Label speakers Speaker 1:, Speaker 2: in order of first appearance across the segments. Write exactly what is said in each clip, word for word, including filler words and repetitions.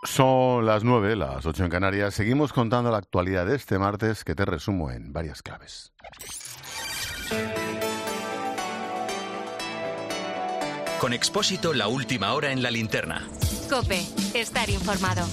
Speaker 1: Son las nueve, las ocho en Canarias. Seguimos contando la actualidad de este martes, que te resumo en varias claves.
Speaker 2: Con Expósito, la última hora en la linterna.
Speaker 3: COPE, estar informado.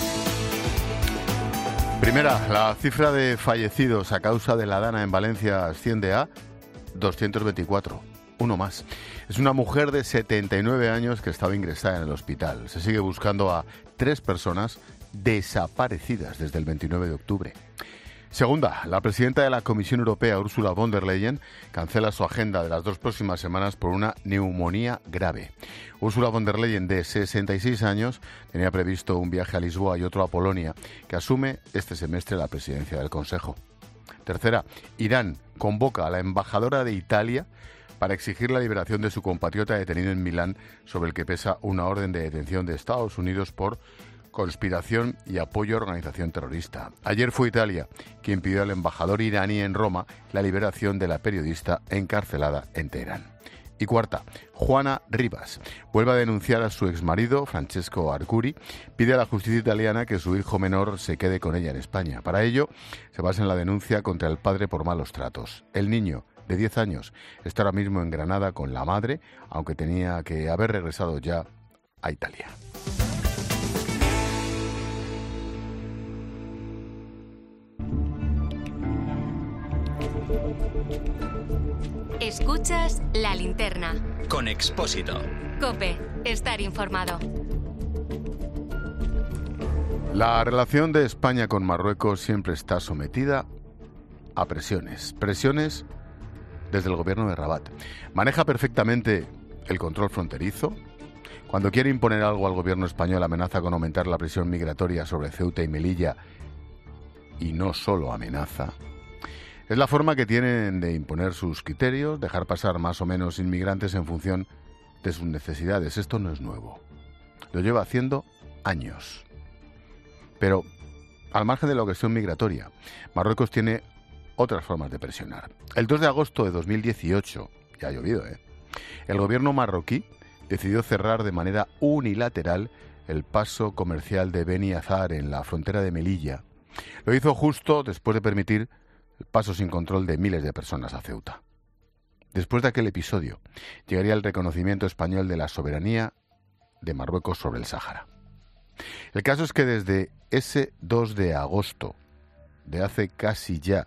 Speaker 1: Primera, la cifra de fallecidos a causa de la Dana en Valencia asciende a doscientos veinticuatro. Uno más. Es una mujer de setenta y nueve años que estaba ingresada en el hospital. Se sigue buscando a tres personas desaparecidas desde el veintinueve de octubre. Segunda, la presidenta de la Comisión Europea, Ursula von der Leyen, cancela su agenda de las dos próximas semanas por una neumonía grave. Ursula von der Leyen, de sesenta y seis años, tenía previsto un viaje a Lisboa y otro a Polonia, que asume este semestre la presidencia del Consejo. Tercera, Irán convoca a la embajadora de Italia para exigir la liberación de su compatriota detenido en Milán, sobre el que pesa una orden de detención de Estados Unidos por conspiración y apoyo a organización terrorista. Ayer fue Italia quien pidió al embajador iraní en Roma la liberación de la periodista encarcelada en Teherán. Y cuarta, Juana Rivas vuelve a denunciar a su exmarido, Francesco Arcuri, pide a la justicia italiana que su hijo menor se quede con ella en España. Para ello, se basa en la denuncia contra el padre por malos tratos. El niño, de diez años, está ahora mismo en Granada con la madre, aunque tenía que haber regresado ya a Italia.
Speaker 3: Escuchas la linterna.
Speaker 2: Con Expósito.
Speaker 3: COPE, estar informado.
Speaker 1: La relación de España con Marruecos siempre está sometida a presiones. Presiones desde el gobierno de Rabat. Maneja perfectamente el control fronterizo. Cuando quiere imponer algo al gobierno español, amenaza con aumentar la presión migratoria sobre Ceuta y Melilla. Y no solo amenaza. Es la forma que tienen de imponer sus criterios, dejar pasar más o menos inmigrantes en función de sus necesidades. Esto no es nuevo. Lo lleva haciendo años. Pero, al margen de la cuestión migratoria, Marruecos tiene otras formas de presionar. El dos de agosto de dos mil dieciocho, ya ha llovido, ¿eh? El gobierno marroquí decidió cerrar de manera unilateral el paso comercial de Beni Azar en la frontera de Melilla. Lo hizo justo después de permitir el paso sin control de miles de personas a Ceuta. Después de aquel episodio, llegaría el reconocimiento español de la soberanía de Marruecos sobre el Sáhara. El caso es que desde ese dos de agosto de hace casi ya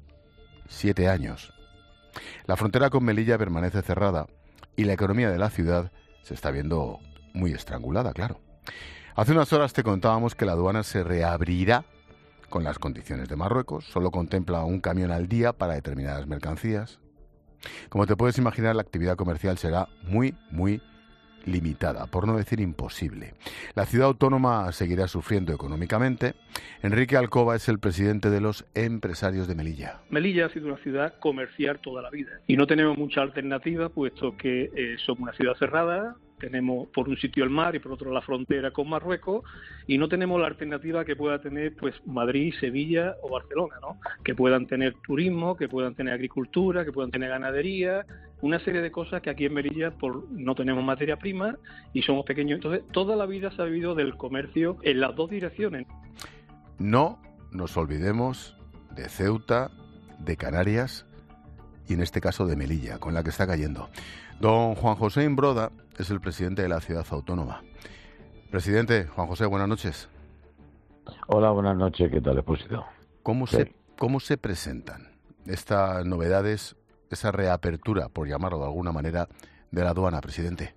Speaker 1: siete años, la frontera con Melilla permanece cerrada y la economía de la ciudad se está viendo muy estrangulada, claro. Hace unas horas te contábamos que la aduana se reabrirá con las condiciones de Marruecos, solo contempla un camión al día para determinadas mercancías. Como te puedes imaginar, la actividad comercial será muy, muy limitada, por no decir imposible. La ciudad autónoma seguirá sufriendo económicamente. Enrique Alcoba es el presidente de los empresarios de Melilla.
Speaker 4: Melilla ha sido una ciudad comercial toda la vida y no tenemos mucha alternativa, puesto que eh, somos una ciudad cerrada. Tenemos por un sitio el mar y por otro la frontera con Marruecos, y no tenemos la alternativa que pueda tener pues Madrid, Sevilla o Barcelona, ¿no? Que puedan tener turismo, que puedan tener agricultura, que puedan tener ganadería, una serie de cosas que aquí en Melilla por no tenemos materia prima y somos pequeños. Entonces, toda la vida se ha vivido del comercio en las dos direcciones.
Speaker 1: No nos olvidemos de Ceuta, de Canarias y en este caso de Melilla, con la que está cayendo. Don Juan José Imbroda es el presidente de la ciudad autónoma. Presidente, Juan José, buenas noches.
Speaker 5: Hola, buenas noches, ¿qué tal, Expósito?
Speaker 1: ¿Cómo
Speaker 5: Sí.
Speaker 1: se, cómo se presentan estas novedades, esa reapertura, por llamarlo de alguna manera, de la aduana, presidente?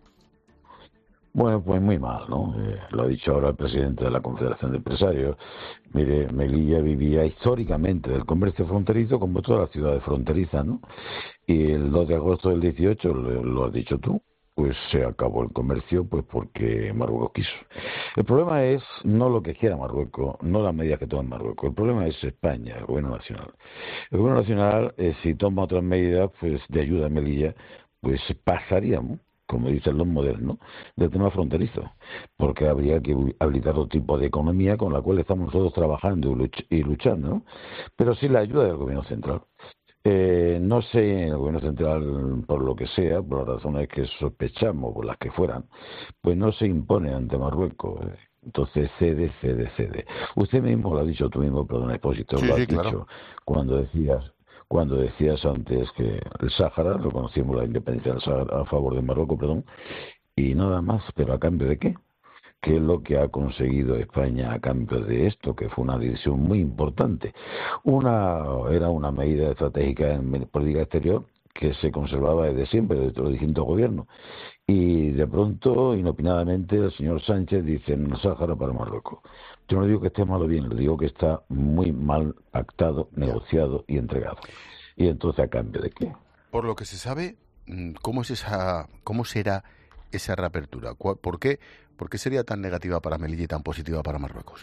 Speaker 5: Bueno, pues muy mal, ¿no? Eh, lo ha dicho ahora el presidente de la Confederación de Empresarios. Mire, Melilla vivía históricamente del comercio fronterizo como todas las ciudades fronterizas, ¿no? Y el dos de agosto del dieciocho, lo, lo has dicho tú, pues se acabó el comercio pues porque Marruecos quiso. El problema es no lo que quiera Marruecos, no las medidas que toma Marruecos. El problema es España, el gobierno nacional. El gobierno nacional, eh, si toma otras medidas pues de ayuda a Melilla, pues pasaríamos, como dicen los modernos, del tema fronterizo, porque habría que habilitar otro tipo de economía con la cual estamos nosotros trabajando y, luch- y luchando, ¿no? Pero sí la ayuda del gobierno central. Eh, no sé, el gobierno central, por lo que sea, por las razones que sospechamos, por las que fueran, pues no se impone ante Marruecos. Entonces cede, cede, cede. Usted mismo lo ha dicho, tú mismo, perdón, Expósito,
Speaker 1: Sí,
Speaker 5: lo has
Speaker 1: sí, claro.
Speaker 5: dicho cuando decías cuando decías antes que el Sáhara, reconocimos la independencia del Sáhara a favor de Marruecos, perdón, y nada más, pero ¿a cambio de qué? ¿Qué es lo que ha conseguido España a cambio de esto? Que fue una decisión muy importante. Una era una medida estratégica en política exterior que se conservaba desde siempre, desde los distintos gobiernos. Y de pronto, inopinadamente, el señor Sánchez dice en el Sáhara para Marruecos. Yo no digo que esté mal o bien, le digo que está muy mal pactado, negociado y entregado. Y entonces, ¿a cambio de qué?
Speaker 1: Por lo que se sabe, ¿cómo es esa, cómo será esa reapertura? ¿Por qué, por qué sería tan negativa para Melilla y tan positiva para Marruecos?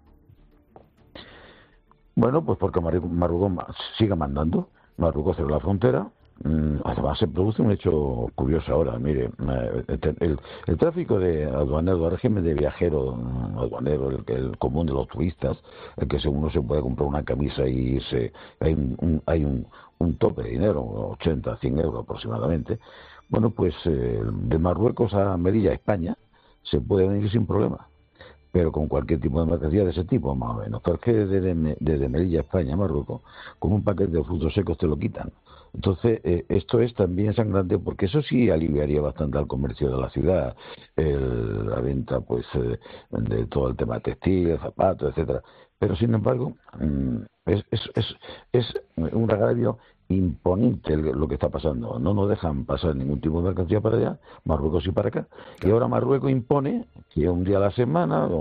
Speaker 5: Bueno, pues porque Marruecos siga mandando. Marruecos cerró la frontera. Además, se produce un hecho curioso ahora. Mire, el, el, el tráfico de aduanero, el régimen de viajero aduanero, el, el común de los turistas, el que según uno se puede comprar una camisa y se, hay, un, un, hay un, un tope de dinero, ochenta, cien euros aproximadamente. Bueno, pues eh, de Marruecos a Melilla, España, se puede venir sin problema, pero con cualquier tipo de mercancía de ese tipo, más o menos. Pero es que desde, desde Melilla, España, Marruecos, con un paquete de frutos secos te lo quitan. Entonces, eh, esto es también sangrante porque eso sí aliviaría bastante al comercio de la ciudad, el, la venta pues eh, de todo el tema textil, zapatos, etcétera. Pero, sin embargo, es, es, es, es un agravio imponente lo que está pasando. No nos dejan pasar ningún tipo de mercancía para allá, Marruecos y para acá. Y ahora Marruecos impone que un día a la semana o,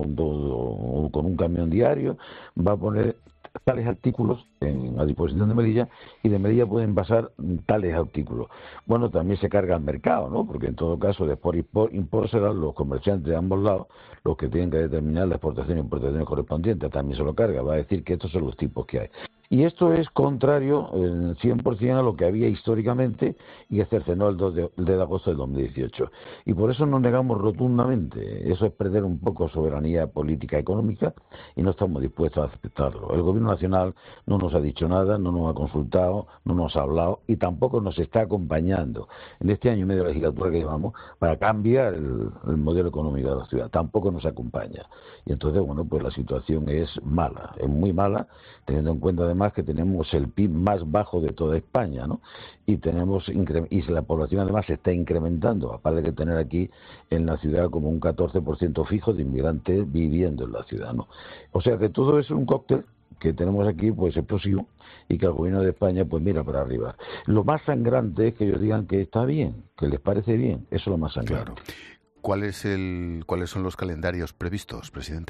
Speaker 5: o, o con un camión diario va a poner tales artículos en, a disposición de Melilla, y de Melilla pueden pasar tales artículos. Bueno, también se carga el mercado, ¿no? Porque en todo caso de export import serán los comerciantes de ambos lados los que tienen que determinar la exportación y importación correspondiente. También se lo carga, va a decir que estos son los tipos que hay. Y esto es contrario en cien por ciento a lo que había históricamente y que cercenó el dos de agosto del dos mil dieciocho. Y por eso nos negamos rotundamente. Eso es perder un poco soberanía política económica y no estamos dispuestos a aceptarlo. El Gobierno Nacional no nos ha dicho nada, no nos ha consultado, no nos ha hablado y tampoco nos está acompañando en este año y medio de legislatura que llevamos para cambiar el, el modelo económico de la ciudad. Tampoco nos acompaña. Y entonces, bueno, pues la situación es mala, es muy mala, teniendo en cuenta además que tenemos el P I B más bajo de toda España, ¿no? Y tenemos y la población además se está incrementando, aparte de tener aquí en la ciudad como un catorce por ciento fijo de inmigrantes viviendo en la ciudad, ¿no? O sea que todo es un cóctel que tenemos aquí pues explosivo y que el gobierno de España pues mira para arriba. Lo más sangrante es que ellos digan que está bien, que les parece bien, eso es lo más sangrante.
Speaker 1: Claro. ¿Cuál es el, ¿Cuáles son los calendarios previstos, presidente?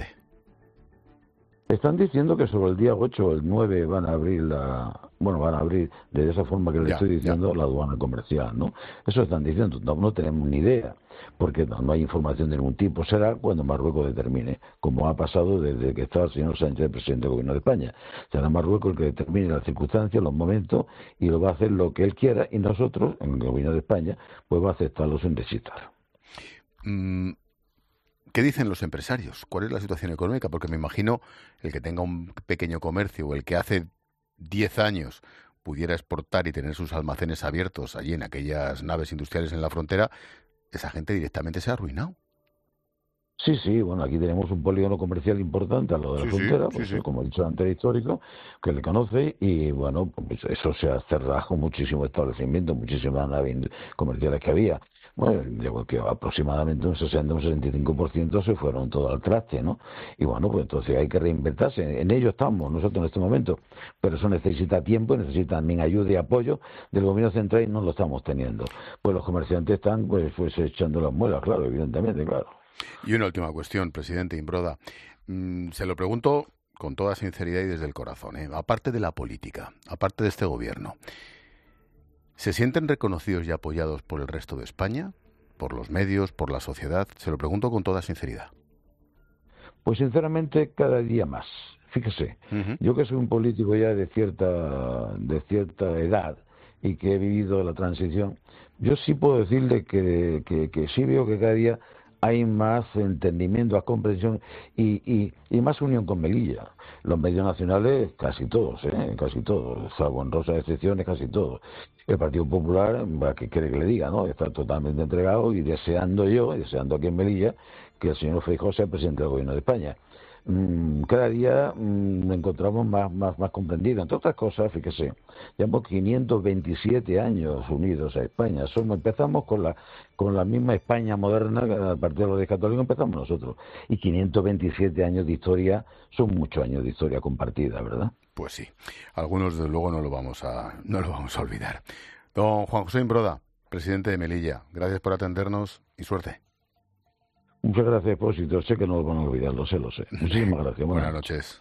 Speaker 5: Están diciendo que sobre el día ocho o el nueve van a abrir la... Bueno, van a abrir de esa forma que le ya, estoy diciendo ya. La aduana comercial, ¿no? Eso están diciendo, no, no tenemos ni idea, porque no, no hay información de ningún tipo. Será cuando Marruecos determine, como ha pasado desde que está el señor Sánchez, presidente del Gobierno de España. Será Marruecos el que determine las circunstancias, los momentos, y lo va a hacer lo que él quiera, y nosotros, en el Gobierno de España, pues va a aceptarlo sin recitar.
Speaker 1: Mm. ¿Qué dicen los empresarios? ¿Cuál es la situación económica? Porque me imagino el que tenga un pequeño comercio o el que hace diez años pudiera exportar y tener sus almacenes abiertos allí en aquellas naves industriales en la frontera, esa gente directamente se ha arruinado.
Speaker 5: Sí, sí, bueno, aquí tenemos un polígono comercial importante a lo de la sí, frontera, sí, pues, sí, como he dicho antes, histórico, que le conoce, y bueno, pues eso se ha cerrado muchísimos establecimientos, muchísimas naves comerciales que había. Bueno, digo que aproximadamente un sesenta, un sesenta y cinco por ciento se fueron todo al traste, ¿no? Y bueno, pues entonces hay que reinventarse. En ello estamos nosotros en este momento, pero eso necesita tiempo y necesita también ayuda y apoyo del gobierno central y no lo estamos teniendo. Pues los comerciantes están pues, pues echando las muelas, claro, evidentemente, claro.
Speaker 1: Y una última cuestión, presidente Imbroda. Mm, se lo pregunto con toda sinceridad y desde el corazón, ¿eh? Aparte de la política, aparte de este gobierno, ¿se sienten reconocidos y apoyados por el resto de España? ¿Por los medios? ¿Por la sociedad? Se lo pregunto con toda sinceridad.
Speaker 5: Pues sinceramente cada día más. Fíjese, uh-huh. Yo que soy un político ya de cierta, de cierta edad y que he vivido la transición, yo sí puedo decirle que, que, que sí veo que cada día hay más entendimiento, más comprensión y, y, y más unión con Melilla. Los medios nacionales, casi todos, ¿eh? casi todos, salvo honrosas excepciones, casi todos. El Partido Popular, ¿qué quiere que le diga? ¿No? Está totalmente entregado y deseando yo, deseando aquí en Melilla, que el señor Feijóo sea presidente del gobierno de España. Cada día mmm, encontramos más, más, más comprendido. Entre otras cosas, fíjese, llevamos quinientos veintisiete años unidos a España. Somos, empezamos con la con la misma España moderna, a partir de los Reyes Católicos empezamos nosotros. Y quinientos veintisiete años de historia son muchos años de historia compartida, ¿verdad?
Speaker 1: Pues sí, algunos desde luego no lo vamos a, no lo vamos a olvidar. Don Juan José Imbroda, presidente de Melilla, gracias por atendernos y suerte.
Speaker 5: Muchas gracias, Expósito. Sé que no lo van a olvidar, lo sé, lo sé. Muchísimas gracias.
Speaker 1: Buenas noches.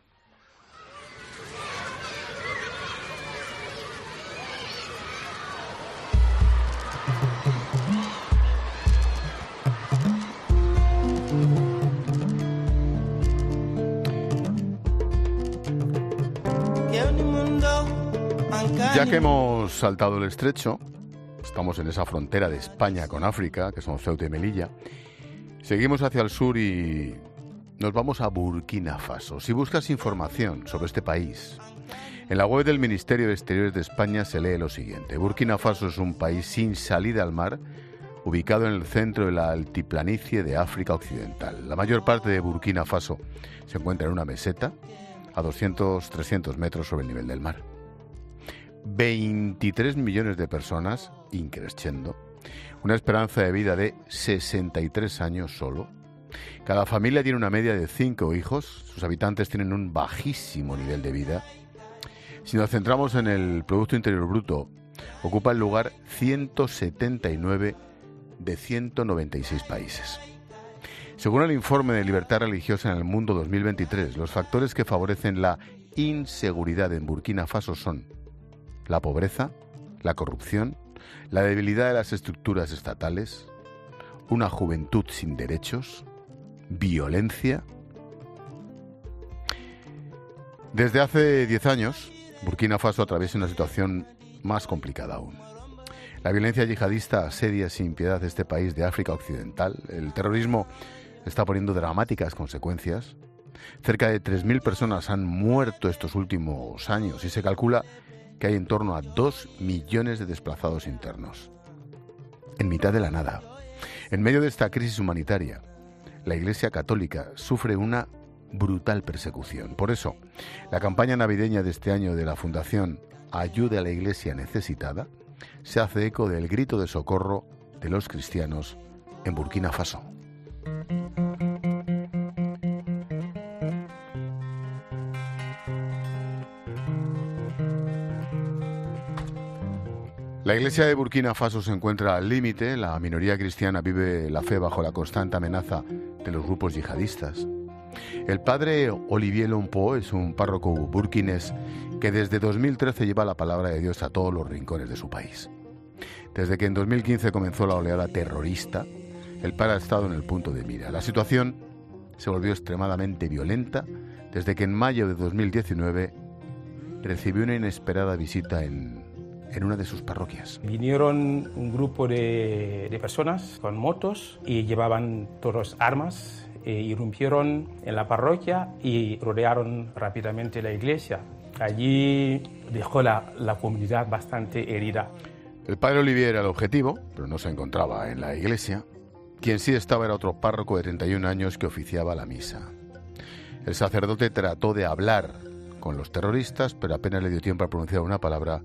Speaker 1: Ya que hemos saltado el estrecho, estamos en esa frontera de España con África, que son Ceuta y Melilla. Seguimos hacia el sur y nos vamos a Burkina Faso. Si buscas información sobre este país, en la web del Ministerio de Exteriores de España se lee lo siguiente. Burkina Faso es un país sin salida al mar, ubicado en el centro de la altiplanicie de África Occidental. La mayor parte de Burkina Faso se encuentra en una meseta a doscientos a trescientos metros sobre el nivel del mar. veintitrés millones de personas, increciendo. Una esperanza de vida de sesenta y tres años solo. Cada familia tiene una media de cinco hijos. Sus habitantes tienen un bajísimo nivel de vida. Si nos centramos en el Producto Interior Bruto, ocupa el lugar ciento setenta y nueve de ciento noventa y seis países. Según el informe de Libertad Religiosa en el Mundo dos mil veintitrés, los factores que favorecen la inseguridad en Burkina Faso son la pobreza, la corrupción, la debilidad de las estructuras estatales, una juventud sin derechos, violencia. Desde hace diez años, Burkina Faso atraviesa una situación más complicada aún. La violencia yihadista asedia sin piedad este país de África Occidental. El terrorismo está poniendo dramáticas consecuencias. Cerca de tres mil personas han muerto estos últimos años y se calcula que hay en torno a dos millones de desplazados internos. En mitad de la nada, en medio de esta crisis humanitaria, la Iglesia Católica sufre una brutal persecución. Por eso, la campaña navideña de este año de la Fundación Ayude a la Iglesia Necesitada se hace eco del grito de socorro de los cristianos en Burkina Faso. La iglesia de Burkina Faso se encuentra al límite. La minoría cristiana vive la fe bajo la constante amenaza de los grupos yihadistas. El padre Olivier Lompo es un párroco burkinés que desde dos mil trece lleva la palabra de Dios a todos los rincones de su país. Desde que en dos mil quince comenzó la oleada terrorista, el padre ha estado en el punto de mira. La situación se volvió extremadamente violenta desde que en mayo de dos mil diecinueve recibió una inesperada visita en en una de sus parroquias.
Speaker 6: Vinieron un grupo de, de personas con motos y llevaban todas armas, e irrumpieron en la parroquia y rodearon rápidamente la iglesia. Allí dejó la, la comunidad bastante herida.
Speaker 1: El padre Olivier era el objetivo, pero no se encontraba en la iglesia. Quien sí estaba era otro párroco de treinta y un años que oficiaba la misa. El sacerdote trató de hablar con los terroristas, pero apenas le dio tiempo a pronunciar una palabra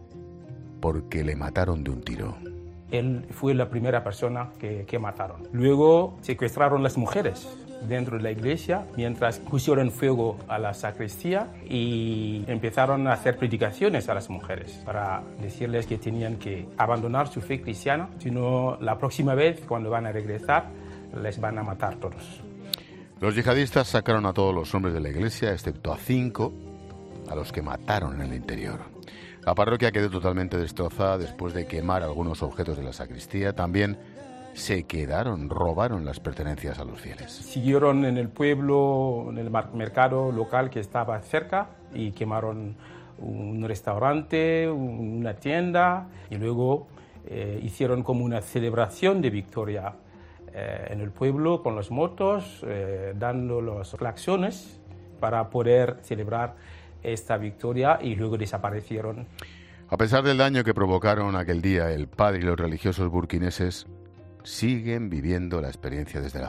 Speaker 1: porque le mataron de un tiro.
Speaker 6: Él fue la primera persona que, que mataron. Luego secuestraron las mujeres dentro de la iglesia mientras pusieron fuego a la sacristía y empezaron a hacer predicaciones a las mujeres para decirles que tenían que abandonar su fe cristiana, sino la próxima vez cuando van a regresar les van a matar todos.
Speaker 1: Los yihadistas sacaron a todos los hombres de la iglesia, excepto a cinco, a los que mataron en el interior. La parroquia quedó totalmente destrozada después de quemar algunos objetos de la sacristía. También se quedaron, robaron las pertenencias a los fieles.
Speaker 6: Siguieron en el pueblo, en el mercado local que estaba cerca y quemaron un restaurante, una tienda y luego eh, hicieron como una celebración de victoria eh, en el pueblo con las motos, eh, dando los claxones para poder celebrar esta victoria y luego desaparecieron.
Speaker 1: A pesar del daño que provocaron aquel día, el padre y los religiosos burkineses siguen viviendo la experiencia desde la fe.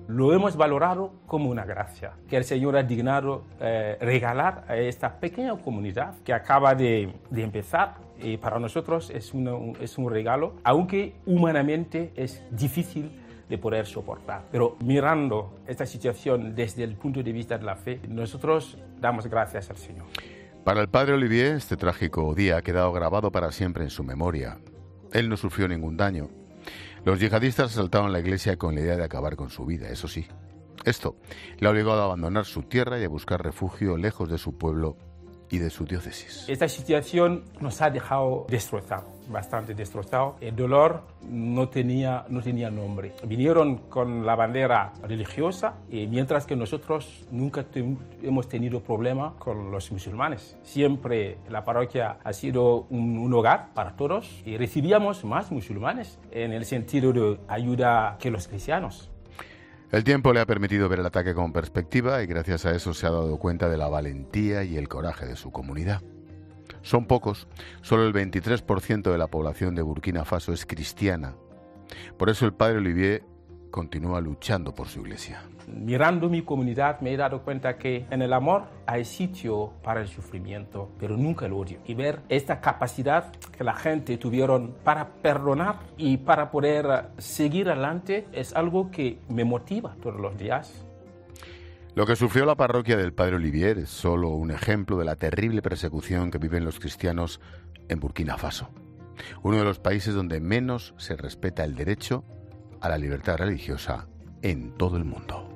Speaker 6: lo hemos valorado como una gracia que el Señor ha dignado eh, regalar a esta pequeña comunidad que acaba de, de empezar. Y para nosotros es, una, un, es un regalo, aunque humanamente es difícil de poder soportar. Pero mirando esta situación desde el punto de vista de la fe, nosotros damos gracias al Señor.
Speaker 1: Para el padre Olivier, este trágico día ha quedado grabado para siempre en su memoria. Él no sufrió ningún daño. Los yihadistas asaltaron la iglesia con la idea de acabar con su vida, eso sí. Esto le ha obligado a abandonar su tierra y a buscar refugio lejos de su pueblo y de su diócesis.
Speaker 6: Esta situación nos ha dejado destrozados, bastante destrozados. El dolor no tenía, no tenía nombre. Vinieron con la bandera religiosa, y mientras que nosotros nunca te, hemos tenido problema con los musulmanes. Siempre la parroquia ha sido un, un hogar para todos y recibíamos más musulmanes en el sentido de ayuda que los cristianos.
Speaker 1: El tiempo le ha permitido ver el ataque con perspectiva y gracias a eso se ha dado cuenta de la valentía y el coraje de su comunidad. Son pocos, solo el veintitrés por ciento de la población de Burkina Faso es cristiana. Por eso el padre Olivier continúa luchando por su iglesia.
Speaker 6: Mirando mi comunidad me he dado cuenta que en el amor hay sitio para el sufrimiento, pero nunca el odio. Y ver esta capacidad que la gente tuvieron para perdonar y para poder seguir adelante es algo que me motiva todos los días.
Speaker 1: Lo que sufrió la parroquia del padre Olivier es solo un ejemplo de la terrible persecución que viven los cristianos en Burkina Faso, uno de los países donde menos se respeta el derecho a la libertad religiosa en todo el mundo.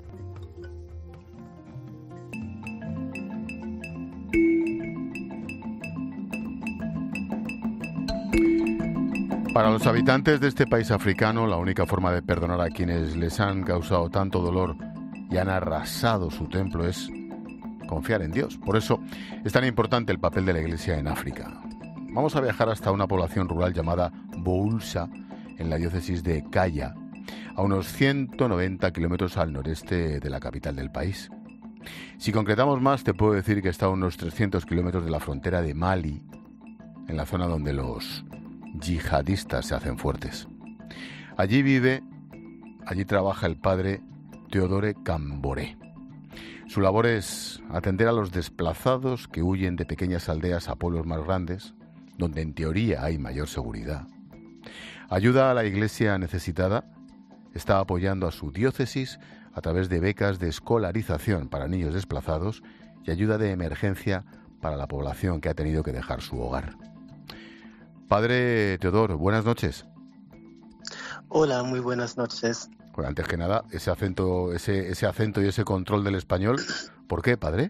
Speaker 1: Para los habitantes de este país africano, la única forma de perdonar a quienes les han causado tanto dolor y han arrasado su templo es confiar en Dios. Por eso es tan importante el papel de la Iglesia en África. Vamos a viajar hasta una población rural llamada Boulsa, en la diócesis de Kaya, a unos ciento noventa kilómetros al noreste de la capital del país. Si concretamos más, te puedo decir que está a unos trescientos kilómetros de la frontera de Mali, en la zona donde los yihadistas se hacen fuertes. Allí vive, allí trabaja el padre Teodore Camboré. Su labor es atender a los desplazados que huyen de pequeñas aldeas a pueblos más grandes, donde en teoría hay mayor seguridad. Ayuda a la iglesia necesitada, está apoyando a su diócesis a través de becas de escolarización para niños desplazados y ayuda de emergencia para la población que ha tenido que dejar su hogar. Padre Teodor, buenas noches.
Speaker 7: Hola, muy buenas noches.
Speaker 1: Bueno, antes que nada, ese acento, ese, ese acento y ese control del español, ¿por qué, padre?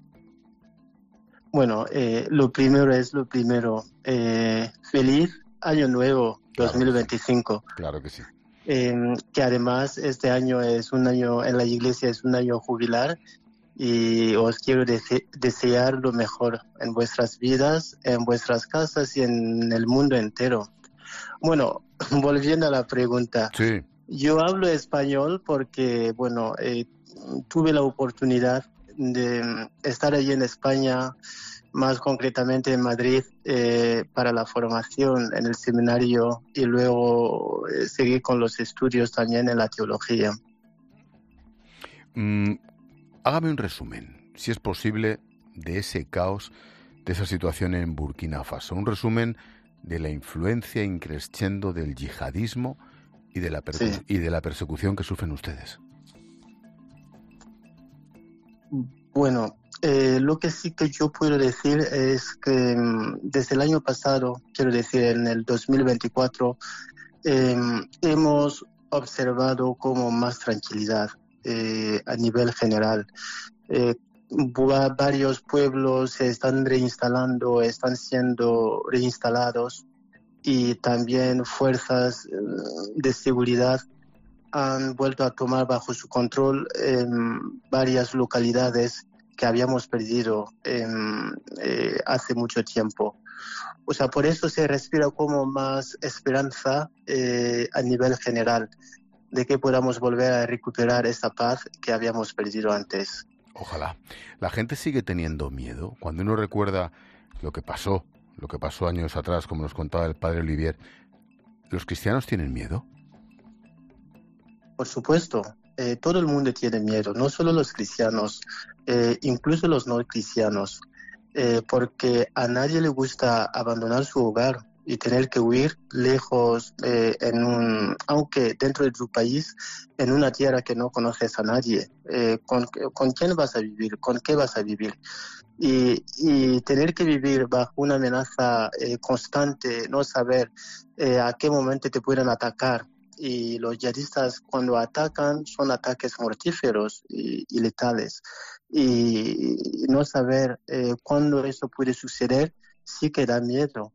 Speaker 7: Bueno, eh, lo primero es lo primero. Eh, feliz Año Nuevo dos mil veinticinco.
Speaker 1: Claro que sí.
Speaker 7: Eh, que además este año es un año, en la iglesia es un año jubilar y os quiero dese- desear lo mejor en vuestras vidas, en vuestras casas y en el mundo entero. Bueno, volviendo a la pregunta.
Speaker 1: Sí.
Speaker 7: Yo hablo español porque, bueno, eh, tuve la oportunidad de estar allí en España, más concretamente en Madrid, eh, para la formación en el seminario y luego eh, seguir con los estudios también en la teología.
Speaker 1: Mm, hágame un resumen, si es posible, de ese caos, de esa situación en Burkina Faso. Un resumen de la influencia increscendo del yihadismo y de la, perse-
Speaker 7: Sí.
Speaker 1: y de la persecución que sufren ustedes.
Speaker 7: Bueno, eh, lo que sí que yo puedo decir es que mm, desde el año pasado, quiero decir en el dos mil veinticuatro, eh, hemos observado como más tranquilidad eh, a nivel general. Eh, va- varios pueblos se están reinstalando, están siendo reinstalados y también fuerzas eh, de seguridad han vuelto a tomar bajo su control en varias localidades que habíamos perdido en, eh, hace mucho tiempo. O sea, por eso se respira como más esperanza eh, a nivel general de que podamos volver a recuperar esta paz que habíamos perdido antes.
Speaker 1: Ojalá. ¿La gente sigue teniendo miedo? Cuando uno recuerda lo que pasó, lo que pasó años atrás, como nos contaba el padre Olivier, ¿los cristianos tienen miedo?
Speaker 7: Por supuesto, eh, todo el mundo tiene miedo, no solo los cristianos, eh, incluso los no cristianos, eh, porque a nadie le gusta abandonar su hogar y tener que huir lejos, eh, en un, aunque dentro de tu país, en una tierra que no conoces a nadie. Eh, ¿con, ¿Con quién vas a vivir? ¿Con qué vas a vivir? Y, y tener que vivir bajo una amenaza eh, constante, no saber eh, a qué momento te pueden atacar. Y los yihadistas cuando atacan son ataques mortíferos y, y letales. Y, y no saber eh, cuándo eso puede suceder sí que da miedo.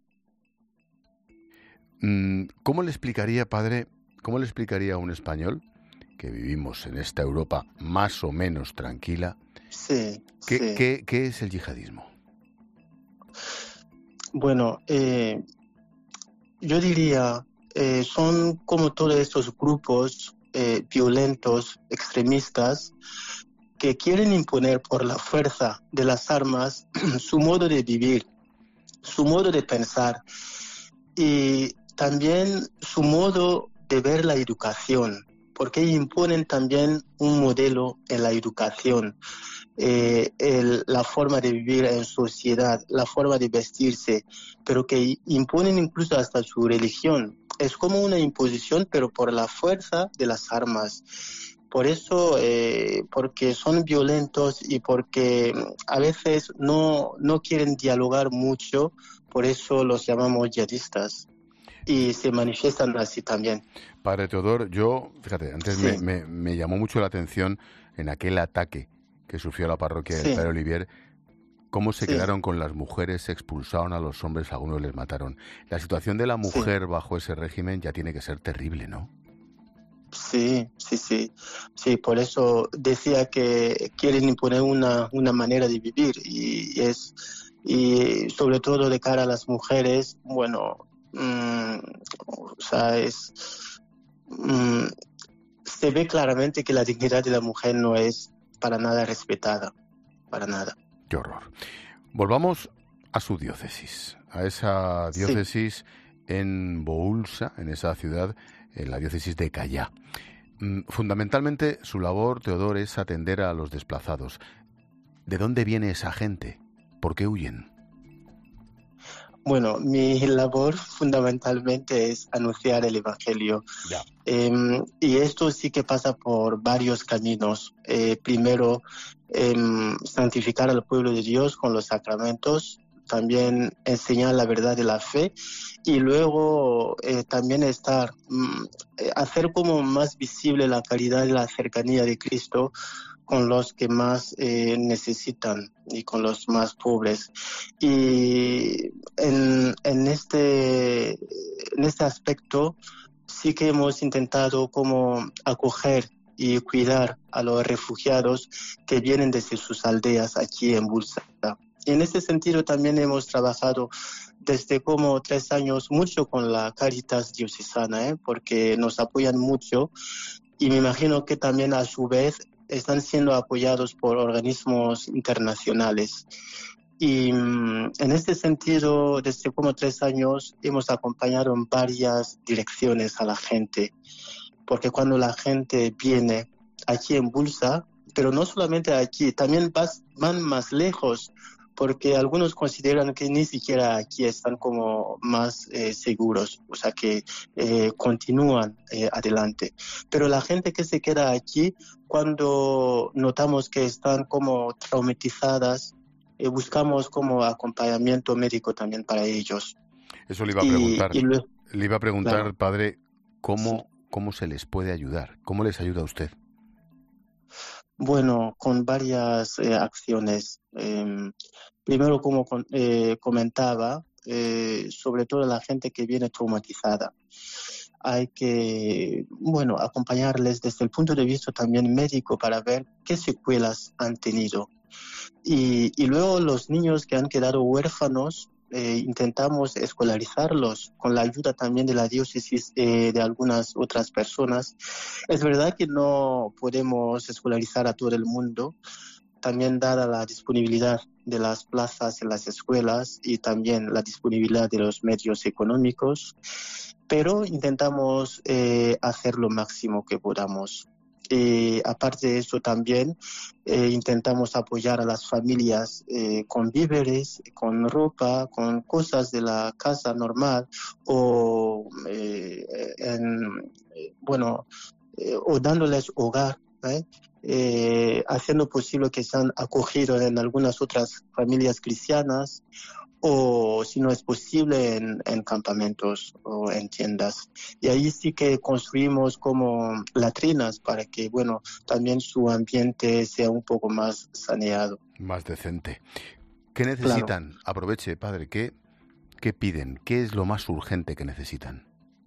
Speaker 1: ¿Cómo le explicaría, padre, cómo le explicaría a un español que vivimos en esta Europa más o menos tranquila,
Speaker 7: sí,
Speaker 1: ¿qué,
Speaker 7: sí.
Speaker 1: ¿qué, qué es el yihadismo?
Speaker 7: Bueno, eh, yo diría, eh, son como todos estos grupos eh, violentos, extremistas, que quieren imponer por la fuerza de las armas su modo de vivir, su modo de pensar y también su modo de ver la educación, porque imponen también un modelo en la educación, eh, el, la forma de vivir en sociedad, la forma de vestirse, pero que imponen incluso hasta su religión. Es como una imposición, pero por la fuerza de las armas. Por eso, eh, porque son violentos y porque a veces no, no quieren dialogar mucho, por eso los llamamos yihadistas. Y se manifiestan así también.
Speaker 1: Padre Teodor, yo, fíjate, antes
Speaker 7: sí.
Speaker 1: me, me, me llamó mucho la atención en aquel ataque que sufrió la parroquia
Speaker 7: sí.
Speaker 1: del Padre Olivier, cómo se
Speaker 7: sí.
Speaker 1: quedaron con las mujeres, se expulsaron a los hombres, algunos les mataron. La situación de la mujer sí. bajo ese régimen ya tiene que ser terrible, ¿no?
Speaker 7: Sí, sí, sí. Sí, por eso decía que quieren imponer una, una manera de vivir y, y es y sobre todo de cara a las mujeres, bueno, mmm, o sea, es mmm, se ve claramente que la dignidad de la mujer no es para nada respetada, para nada.
Speaker 1: Qué horror. Volvamos a su diócesis, a esa diócesis sí. en Boulsa, en esa ciudad, en la diócesis de Callá. Fundamentalmente su labor, Teodor, es atender a los desplazados. ¿De dónde viene esa gente? ¿Por qué huyen?
Speaker 7: Bueno, mi labor fundamentalmente es anunciar el Evangelio. Eh, y esto sí que pasa por varios caminos. Eh, primero, eh, santificar al pueblo de Dios con los sacramentos, también enseñar la verdad de la fe y luego eh, también estar, mm, hacer como más visible la caridad y la cercanía de Cristo con los que más eh, necesitan y con los más pobres. Y en, en, este, en este aspecto sí que hemos intentado como acoger y cuidar a los refugiados que vienen desde sus aldeas aquí en Boulsa. Y en este sentido también hemos trabajado desde como tres años mucho con la Cáritas diocesana, ¿eh? porque nos apoyan mucho y me imagino que también a su vez están siendo apoyados por organismos internacionales. Y um, en este sentido, desde como tres años hemos acompañado en varias direcciones a la gente, porque cuando la gente viene aquí en Boulsa, pero no solamente aquí, también vas, van más lejos, porque algunos consideran que ni siquiera aquí están como más eh, seguros, o sea que eh, continúan eh, adelante. Pero la gente que se queda aquí, cuando notamos que están como traumatizadas, eh, buscamos como acompañamiento médico también para ellos.
Speaker 1: Eso le iba a preguntar,
Speaker 7: y, y lo,
Speaker 1: le iba a preguntar,
Speaker 7: claro.
Speaker 1: padre, ¿cómo,
Speaker 7: sí.
Speaker 1: ¿cómo se les puede ayudar? ¿Cómo les ayuda a usted?
Speaker 7: Bueno, con varias eh, acciones. Eh, primero, como con, eh, comentaba, eh, sobre todo la gente que viene traumatizada. Hay que, bueno, acompañarles desde el punto de vista también médico para ver qué secuelas han tenido. Y, y luego los niños que han quedado huérfanos, eh, intentamos escolarizarlos con la ayuda también de la diócesis eh, de algunas otras personas. Es verdad que no podemos escolarizar a todo el mundo, también dada la disponibilidad de las plazas en las escuelas y también la disponibilidad de los medios económicos, pero intentamos eh, hacer lo máximo que podamos. Y aparte de eso también eh, intentamos apoyar a las familias eh, con víveres, con ropa, con cosas de la casa normal o eh, en, bueno eh, o dándoles hogar, ¿eh? Eh, haciendo posible que sean acogidos en algunas otras familias cristianas, o si no es posible en, en campamentos o en tiendas. Y ahí sí que construimos como latrinas para que, bueno, también su ambiente sea un poco más saneado.
Speaker 1: Más decente. ¿Qué necesitan? Claro. Aproveche, padre, ¿qué, qué piden? ¿Qué es lo más urgente que necesitan?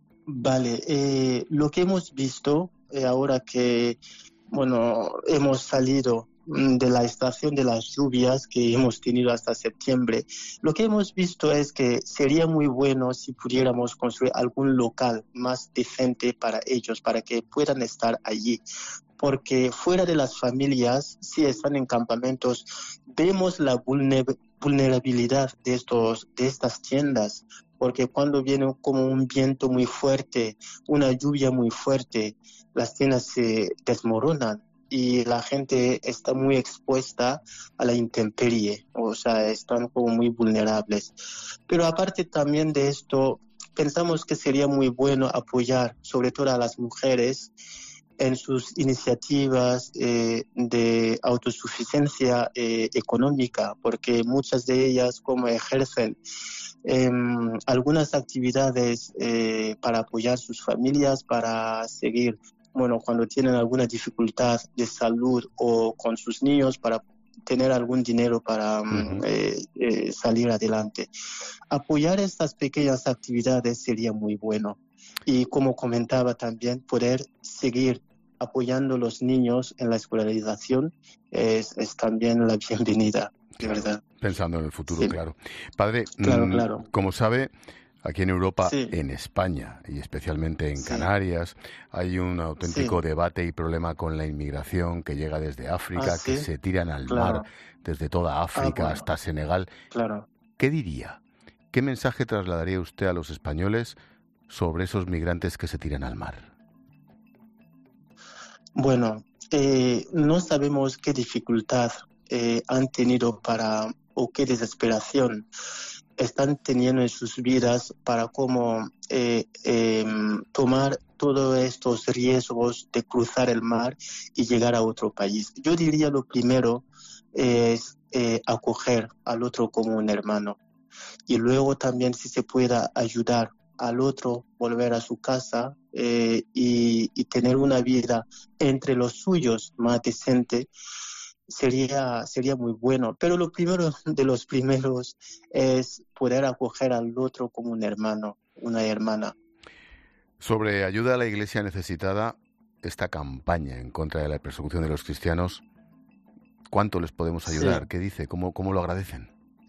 Speaker 7: Vale, eh, lo que hemos visto eh, ahora que, bueno, hemos salido de la estación de las lluvias que hemos tenido hasta septiembre, lo que hemos visto es que sería muy bueno si pudiéramos construir algún local más decente para ellos, para que puedan estar allí. Porque fuera de las familias, si están en campamentos, vemos la vulnerabilidad de, estos, de estas tiendas, porque cuando viene como un viento muy fuerte, una lluvia muy fuerte, las tiendas se desmoronan y la gente está muy expuesta a la intemperie, o sea, están como muy vulnerables. Pero aparte también de esto, pensamos que sería muy bueno apoyar sobre todo a las mujeres en sus iniciativas eh, de autosuficiencia eh, económica, porque muchas de ellas como ejercen eh, algunas actividades eh, para apoyar sus familias, para seguir, bueno, cuando tienen alguna dificultad de salud o con sus niños, para tener algún dinero para uh-huh. eh, eh, salir adelante. Apoyar estas pequeñas actividades sería muy bueno. Y como comentaba también, poder seguir apoyando a los niños en la escolarización es, es también la bienvenida, de verdad.
Speaker 1: Pensando en el futuro, sí. Claro. Padre,
Speaker 7: claro,
Speaker 1: mmm,
Speaker 7: claro.
Speaker 1: Como sabe, aquí en Europa,
Speaker 7: sí.
Speaker 1: en España y especialmente en
Speaker 7: sí.
Speaker 1: Canarias, hay un auténtico
Speaker 7: sí.
Speaker 1: debate y problema con la inmigración que llega desde África,
Speaker 7: ¿Ah, sí?
Speaker 1: que se tiran al
Speaker 7: claro.
Speaker 1: mar desde toda África
Speaker 7: ah, bueno.
Speaker 1: hasta Senegal.
Speaker 7: Claro.
Speaker 1: ¿Qué diría? ¿Qué mensaje trasladaría usted a los españoles sobre esos migrantes que se tiran al mar?
Speaker 7: Bueno, eh, no sabemos qué dificultad eh, han tenido para, o qué desesperación están teniendo en sus vidas para cómo eh, eh, tomar todos estos riesgos de cruzar el mar y llegar a otro país. Yo diría lo primero es eh, acoger al otro como un hermano y luego también si se pueda ayudar al otro volver a su casa eh, y, y tener una vida entre los suyos más decente, sería sería muy bueno. Pero lo primero de los primeros es poder acoger al otro como un hermano, una hermana.
Speaker 1: Sobre ayuda a la Iglesia necesitada, esta campaña en contra de la persecución de los cristianos, ¿cuánto les podemos ayudar? Sí. ¿Qué dice? ¿Cómo, cómo lo agradecen?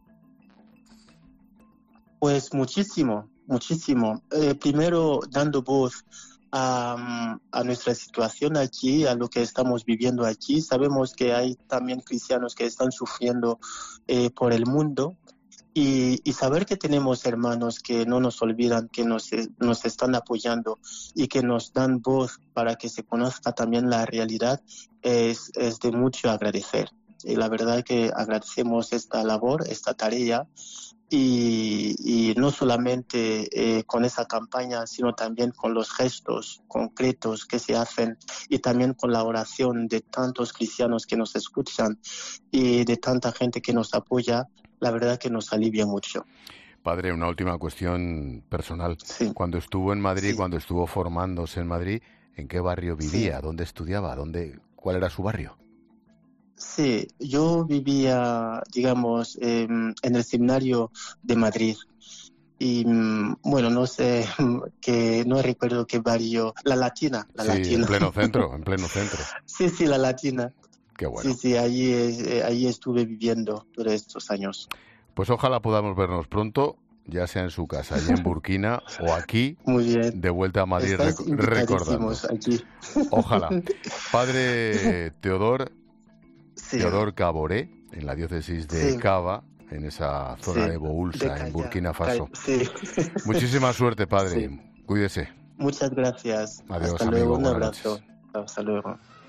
Speaker 7: Pues muchísimo, muchísimo. Eh, primero dando voz a, a nuestra situación aquí, a lo que estamos viviendo aquí. Sabemos que hay también cristianos que están sufriendo eh, por el mundo y, y saber que tenemos hermanos que no nos olvidan, que nos, nos están apoyando y que nos dan voz para que se conozca también la realidad es, es de mucho agradecer. Y la verdad que agradecemos esta labor, esta tarea. Y, y no solamente eh, con esa campaña, sino también con los gestos concretos que se hacen y también con la oración de tantos cristianos que nos escuchan y de tanta gente que nos apoya, la verdad que nos alivia mucho.
Speaker 1: Padre, una última cuestión personal.
Speaker 7: Sí.
Speaker 1: Cuando estuvo en Madrid,
Speaker 7: Sí.
Speaker 1: cuando estuvo formándose en Madrid, ¿en qué barrio vivía?
Speaker 7: Sí.
Speaker 1: ¿Dónde estudiaba? ¿Dónde, cuál era su barrio?
Speaker 7: Sí, yo vivía, digamos, eh, en el seminario de Madrid y, bueno, no sé, que no recuerdo qué barrio, La Latina. La
Speaker 1: sí,
Speaker 7: Latina.
Speaker 1: en pleno centro, en pleno centro.
Speaker 7: Sí, sí, La Latina.
Speaker 1: Qué bueno.
Speaker 7: Sí, sí, allí, eh, allí estuve viviendo todos estos años.
Speaker 1: Pues ojalá podamos vernos pronto, ya sea en su casa, allá en Burkina o aquí,
Speaker 7: muy bien,
Speaker 1: de vuelta a Madrid rec recordando.
Speaker 7: Aquí.
Speaker 1: Ojalá. Padre Teodor,
Speaker 7: sí.
Speaker 1: Teodor Caboré, en la diócesis de
Speaker 7: sí.
Speaker 1: Cava, en esa zona
Speaker 7: sí.
Speaker 1: de Boulsa,
Speaker 7: de
Speaker 1: en Burkina Faso.
Speaker 7: Sí.
Speaker 1: Muchísima suerte, padre. Sí. Cuídese.
Speaker 7: Muchas gracias.
Speaker 1: Adiós,
Speaker 7: Hasta
Speaker 1: amigo.
Speaker 7: luego. Un
Speaker 1: Buenas
Speaker 7: abrazo.
Speaker 1: noches.
Speaker 7: Hasta luego.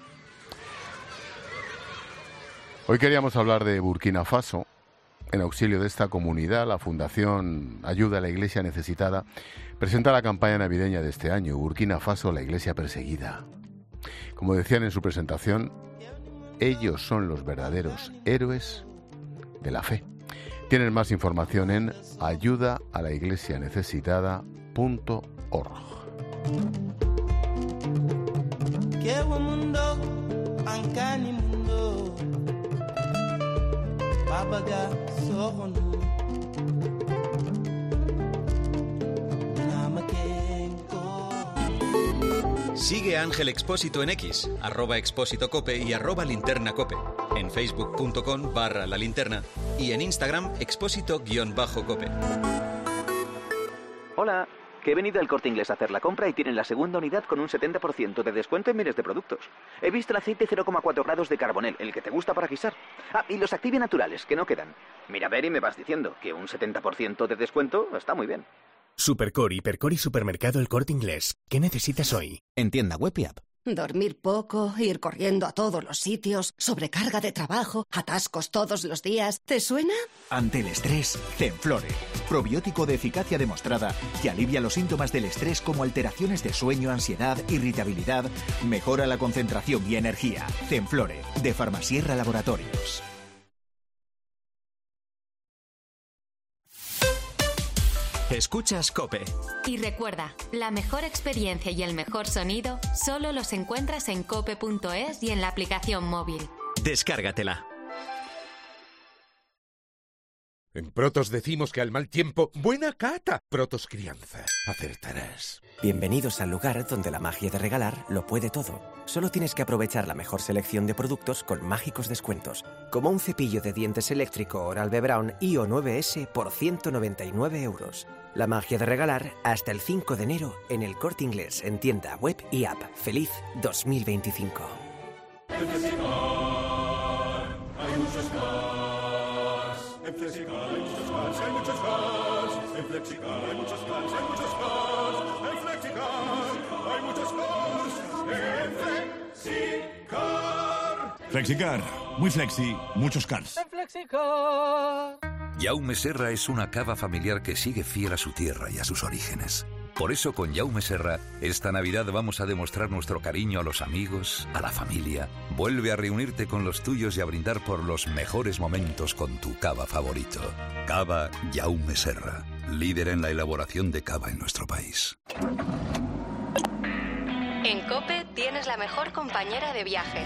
Speaker 1: Hoy queríamos hablar de Burkina Faso. En auxilio de esta comunidad, la Fundación Ayuda a la Iglesia Necesitada presenta la campaña navideña de este año, Burkina Faso, la Iglesia Perseguida. Como decían en su presentación, ellos son los verdaderos héroes de la fe. Tienen más información en ayuda a la iglesia necesitada punto org.
Speaker 2: Sigue a Ángel Expósito en X, arroba Expósito Cope y arroba Linterna Cope, en facebook.com barra la linterna y en Instagram expósito-cope.
Speaker 8: Hola, que he venido al Corte Inglés a hacer la compra y tienen la segunda unidad con un setenta por ciento de descuento en miles de productos. He visto el aceite cero coma cuatro grados de Carbonel, el que te gusta para guisar. Ah, y los Activia naturales, que no quedan. Mira a ver y me vas diciendo que un setenta por ciento de descuento está muy bien.
Speaker 9: Supercore, Hipercore y Supermercado El Corte Inglés. ¿Qué necesitas hoy? En tienda web y app.
Speaker 10: Dormir poco, ir corriendo a todos los sitios, sobrecarga de trabajo, atascos todos los días. ¿Te suena?
Speaker 11: Ante el estrés, Zenflore. Probiótico de eficacia demostrada que alivia los síntomas del estrés como alteraciones de sueño, ansiedad, irritabilidad, mejora la concentración y energía. Zenflore, de Farmasierra Laboratorios.
Speaker 2: Escuchas COPE.
Speaker 3: Y recuerda, la mejor experiencia y el mejor sonido solo los encuentras en cope punto es y en la aplicación móvil.
Speaker 2: Descárgatela.
Speaker 12: En Protos decimos que al mal tiempo, buena cata. Protos Crianza, acertarás.
Speaker 13: Bienvenidos al lugar donde la magia de regalar lo puede todo. Solo tienes que aprovechar la mejor selección de productos con mágicos descuentos, como un cepillo de dientes eléctrico Oral-B Brown I O nueve ese por ciento noventa y nueve euros. La magia de regalar hasta el cinco de enero en El Corte Inglés, en tienda web y app. ¡Feliz dos mil veinticinco!
Speaker 14: En Flexicar hay muchos cars. En Flexicar hay muchos cars, hay muchos cars. En Flexicar hay muchos cars, hay muchos cars. En Flexicar hay muchos cars. En Flexicar.
Speaker 15: Flexicar, muy flexi, muchos cars.
Speaker 14: En Flexicar.
Speaker 16: Jaume Serra es una cava familiar que sigue fiel a su tierra y a sus orígenes. Por eso con Jaume Serra, esta Navidad vamos a demostrar nuestro cariño a los amigos, a la familia. Vuelve a reunirte con los tuyos y a brindar por los mejores momentos con tu cava favorito. Cava Jaume Serra, líder en la elaboración de cava en nuestro país.
Speaker 3: En COPE tienes la mejor compañera de viaje.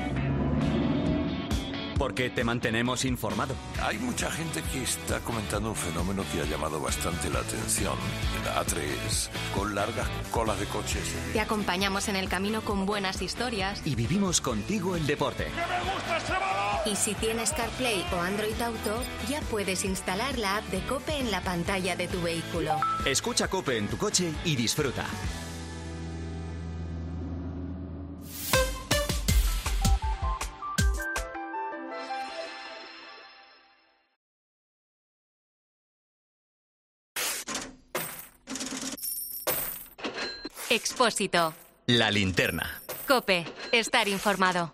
Speaker 2: Porque te mantenemos informado.
Speaker 17: Hay mucha gente que está comentando un fenómeno que ha llamado bastante la atención. La A tres, con largas colas de coches.
Speaker 3: Te acompañamos en el camino con buenas historias.
Speaker 2: Y vivimos contigo el deporte.
Speaker 14: ¡Que me gusta este balón!
Speaker 3: Y si tienes CarPlay o Android Auto, ya puedes instalar la app de COPE en la pantalla de tu vehículo.
Speaker 2: Escucha COPE en tu coche y disfruta.
Speaker 3: Expósito.
Speaker 2: La linterna.
Speaker 3: COPE. Estar informado.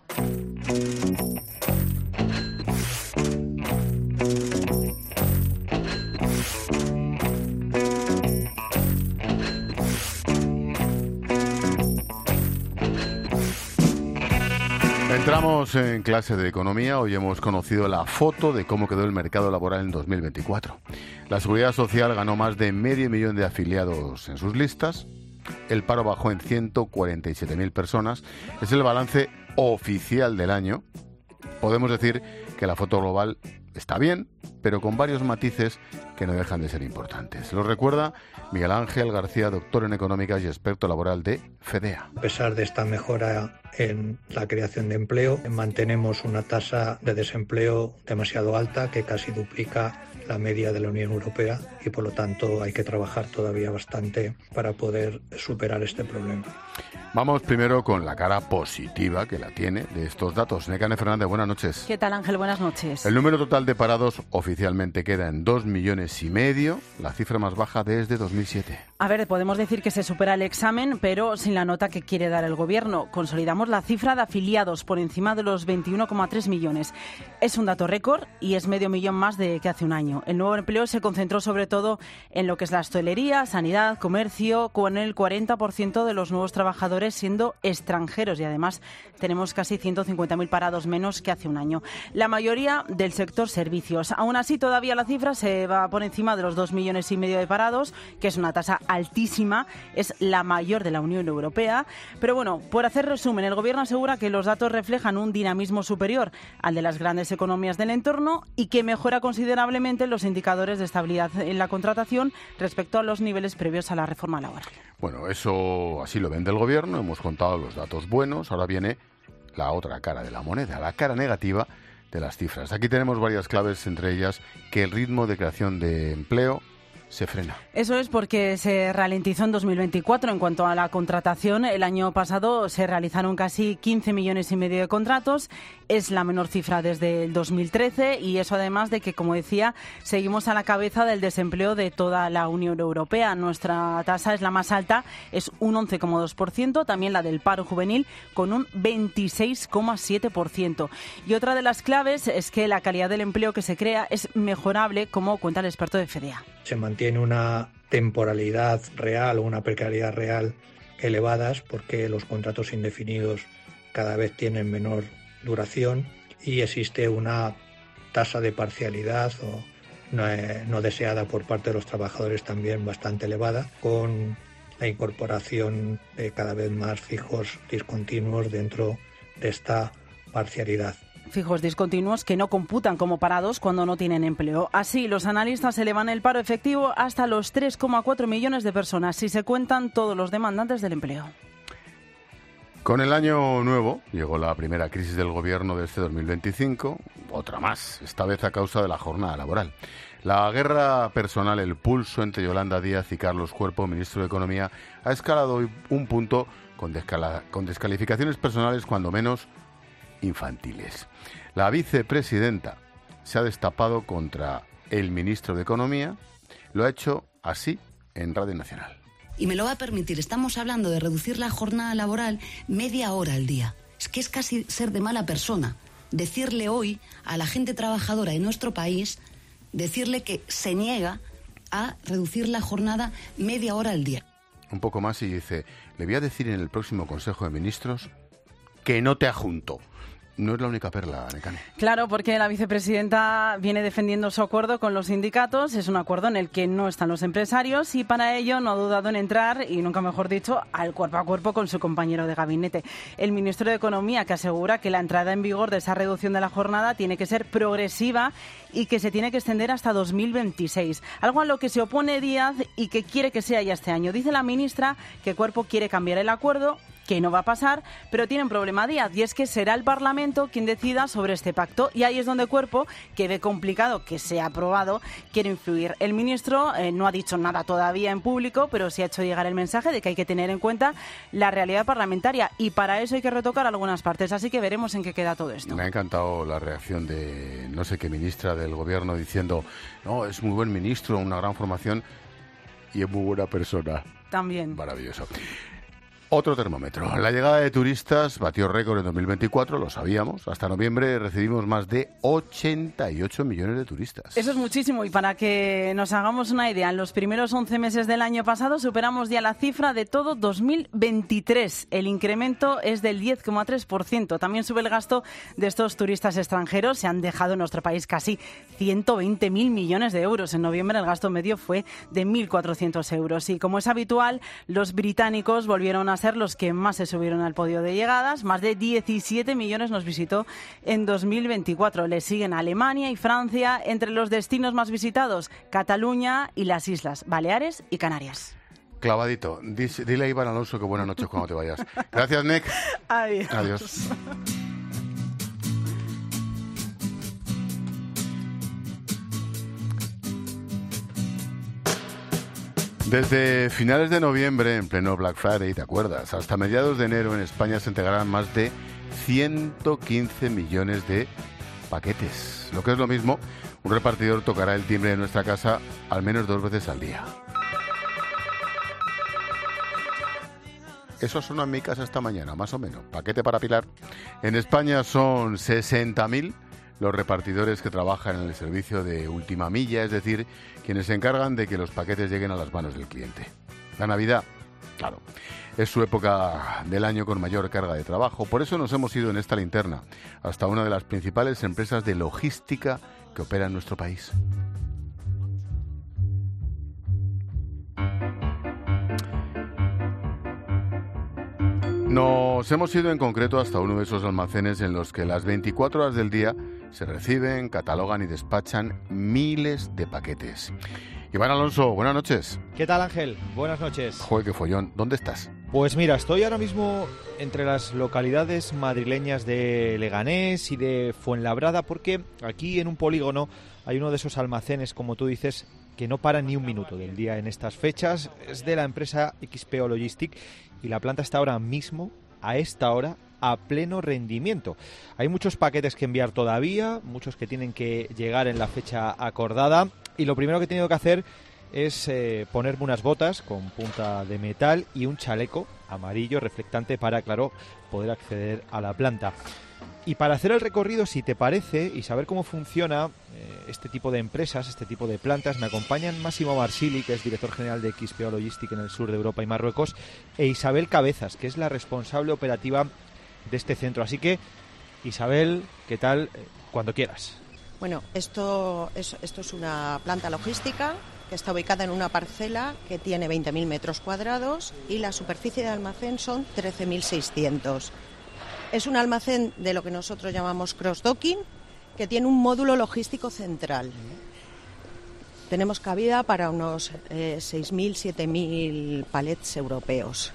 Speaker 1: Entramos en clase de economía. Hoy hemos conocido la foto de cómo quedó el mercado laboral en dos mil veinticuatro. La Seguridad Social ganó más de medio millón de afiliados en sus listas. El paro bajó en ciento cuarenta y siete mil personas. Es el balance oficial del año. Podemos decir que la foto global está bien, pero con varios matices que no dejan de ser importantes. Lo recuerda Miguel Ángel García, doctor en económicas y experto laboral de FEDEA.
Speaker 18: A pesar de esta mejora en la creación de empleo, mantenemos una tasa de desempleo demasiado alta que casi duplica la media de la Unión Europea y por lo tanto hay que trabajar todavía bastante para poder superar este problema.
Speaker 1: Vamos primero con la cara positiva que la tiene de estos datos. Nekane Fernández, buenas noches.
Speaker 19: ¿Qué tal, Ángel? Buenas noches.
Speaker 1: El número total de parados oficialmente queda en dos millones y medio, la cifra más baja desde dos mil siete.
Speaker 19: A ver, podemos decir que se supera el examen, pero sin la nota que quiere dar el Gobierno. Consolidamos la cifra de afiliados por encima de los veintiuno coma tres millones. Es un dato récord y es medio millón más de que hace un año. El nuevo empleo se concentró sobre todo en lo que es la hostelería, sanidad, comercio, con el cuarenta por ciento de los nuevos trabajadores siendo extranjeros, y además tenemos casi ciento cincuenta mil parados menos que hace un año. La mayoría del sector servicios. Aún así, todavía la cifra se va por encima de los dos millones y medio de parados, que es una tasa altísima, es la mayor de la Unión Europea. Pero bueno, por hacer resumen, el Gobierno asegura que los datos reflejan un dinamismo superior al de las grandes economías del entorno y que mejora considerablemente los indicadores de estabilidad en la contratación respecto a los niveles previos a la reforma laboral.
Speaker 1: Bueno, eso así lo vende el Gobierno, hemos contado los datos buenos, ahora viene la otra cara de la moneda, la cara negativa de las cifras. Aquí tenemos varias claves, entre ellas que el ritmo de creación de empleo se frena.
Speaker 19: Eso es porque se ralentizó en dos mil veinticuatro en cuanto a la contratación. El año pasado se realizaron casi quince millones y medio de contratos. Es la menor cifra desde el dos mil trece y eso además de que, como decía, seguimos a la cabeza del desempleo de toda la Unión Europea. Nuestra tasa es la más alta, es un once coma dos por ciento, también la del paro juvenil con un veintiséis coma siete por ciento. Y otra de las claves es que la calidad del empleo que se crea es mejorable, como cuenta el experto de F E D E A.
Speaker 18: Se mantiene una temporalidad real o una precariedad real elevadas porque los contratos indefinidos cada vez tienen menor duración y existe una tasa de parcialidad o no, eh, no deseada por parte de los trabajadores también bastante elevada, con la incorporación de cada vez más fijos discontinuos dentro de esta parcialidad.
Speaker 19: Fijos discontinuos que no computan como parados cuando no tienen empleo. Así, los analistas elevan el paro efectivo hasta los tres coma cuatro millones de personas, si se cuentan todos los demandantes del empleo.
Speaker 1: Con el año nuevo llegó la primera crisis del Gobierno de este dos mil veinticinco, otra más, esta vez a causa de la jornada laboral. La guerra personal, el pulso entre Yolanda Díaz y Carlos Cuerpo, ministro de Economía, ha escalado hoy un punto con, descala- con descalificaciones personales cuando menos infantiles. La vicepresidenta se ha destapado contra el ministro de Economía, lo ha hecho así en Radio Nacional.
Speaker 20: Y me lo va a permitir, estamos hablando de reducir la jornada laboral media hora al día. Es que es casi ser de mala persona decirle hoy a la gente trabajadora de nuestro país, decirle que se niega a reducir la jornada media hora al día.
Speaker 1: Un poco más y dice, le voy a decir en el próximo Consejo de Ministros que no te ajunto. No es la única perla, Nekane.
Speaker 19: Claro, porque la vicepresidenta viene defendiendo su acuerdo con los sindicatos. Es un acuerdo en el que no están los empresarios y para ello no ha dudado en entrar, y nunca mejor dicho, al cuerpo a cuerpo con su compañero de gabinete. El ministro de Economía, que asegura que la entrada en vigor de esa reducción de la jornada tiene que ser progresiva y que se tiene que extender hasta dos mil veintiséis. Algo a lo que se opone Díaz y que quiere que sea ya este año. Dice la ministra que Cuerpo quiere cambiar el acuerdo, que no va a pasar, pero tiene un problema Díaz, y es que será el Parlamento quien decida sobre este pacto, y ahí es donde Cuerpo, que ve complicado que sea aprobado, quiere influir. El ministro eh, no ha dicho nada todavía en público, pero sí ha hecho llegar el mensaje de que hay que tener en cuenta la realidad parlamentaria, y para eso hay que retocar algunas partes, así que veremos en qué queda todo esto.
Speaker 1: Me ha encantado la reacción de no sé qué ministra del Gobierno diciendo, no, es muy buen ministro, una gran formación y es muy buena persona.
Speaker 19: También.
Speaker 1: Maravilloso. Otro termómetro. La llegada de turistas batió récord en dos mil veinticuatro, lo sabíamos. Hasta noviembre recibimos más de ochenta y ocho millones de turistas.
Speaker 19: Eso es muchísimo, y para que nos hagamos una idea, en los primeros once meses del año pasado superamos ya la cifra de todo dos mil veintitrés. El incremento es del diez coma tres por ciento. También sube el gasto de estos turistas extranjeros. Se han dejado en nuestro país casi ciento veinte mil millones de euros. En noviembre el gasto medio fue de mil cuatrocientos euros. Y como es habitual, los británicos volvieron a ser los que más se subieron al podio de llegadas. Más de diecisiete millones nos visitó en dos mil veinticuatro. Le siguen Alemania y Francia. Entre los destinos más visitados, Cataluña y las Islas Baleares y Canarias.
Speaker 1: Clavadito. Dile, dile a Iván Alonso que buenas noches cuando te vayas. Gracias, Nek.
Speaker 19: Adiós.
Speaker 1: Adiós. Desde finales de noviembre, en pleno Black Friday, ¿te acuerdas? Hasta mediados de enero en España se entregarán más de ciento quince millones de paquetes. Lo que es lo mismo, un repartidor tocará el timbre de nuestra casa al menos dos veces al día. Eso sonó en mi casa esta mañana, más o menos. Paquete para Pilar. En España son sesenta mil los repartidores que trabajan en el servicio de última milla, es decir, quienes se encargan de que los paquetes lleguen a las manos del cliente. La Navidad, claro, es su época del año con mayor carga de trabajo. Por eso nos hemos ido en esta linterna hasta una de las principales empresas de logística que opera en nuestro país. Nos hemos ido en concreto hasta uno de esos almacenes en los que las veinticuatro horas del día se reciben, catalogan y despachan miles de paquetes. Iván Alonso, buenas noches.
Speaker 21: ¿Qué tal, Ángel? Buenas noches.
Speaker 1: Joder, qué follón. ¿Dónde estás?
Speaker 21: Pues mira, estoy ahora mismo entre las localidades madrileñas de Leganés y de Fuenlabrada, porque aquí en un polígono hay uno de esos almacenes, como tú dices, que no para ni un minuto del día en estas fechas. Es de la empresa X P O Logistic y la planta está ahora mismo, a esta hora, a pleno rendimiento. Hay muchos paquetes que enviar todavía, muchos que tienen que llegar en la fecha acordada, y lo primero que he tenido que hacer es eh, ponerme unas botas con punta de metal y un chaleco amarillo reflectante para, claro, poder acceder a la planta. Y para hacer el recorrido, si te parece, y saber cómo funciona eh, este tipo de empresas, este tipo de plantas, me acompañan Massimo Marsili, que es director general de X P O Logistic en el sur de Europa y Marruecos, e Isabel Cabezas, que es la responsable operativa de este centro. Así que, Isabel, ¿qué tal? Eh, cuando quieras.
Speaker 22: Bueno, esto es, esto es una planta logística que está ubicada en una parcela que tiene veinte mil metros cuadrados y la superficie de almacén son trece mil seiscientos. Es un almacén de lo que nosotros llamamos cross-docking, que tiene un módulo logístico central. Tenemos cabida para unos eh, seis mil, siete mil palets europeos.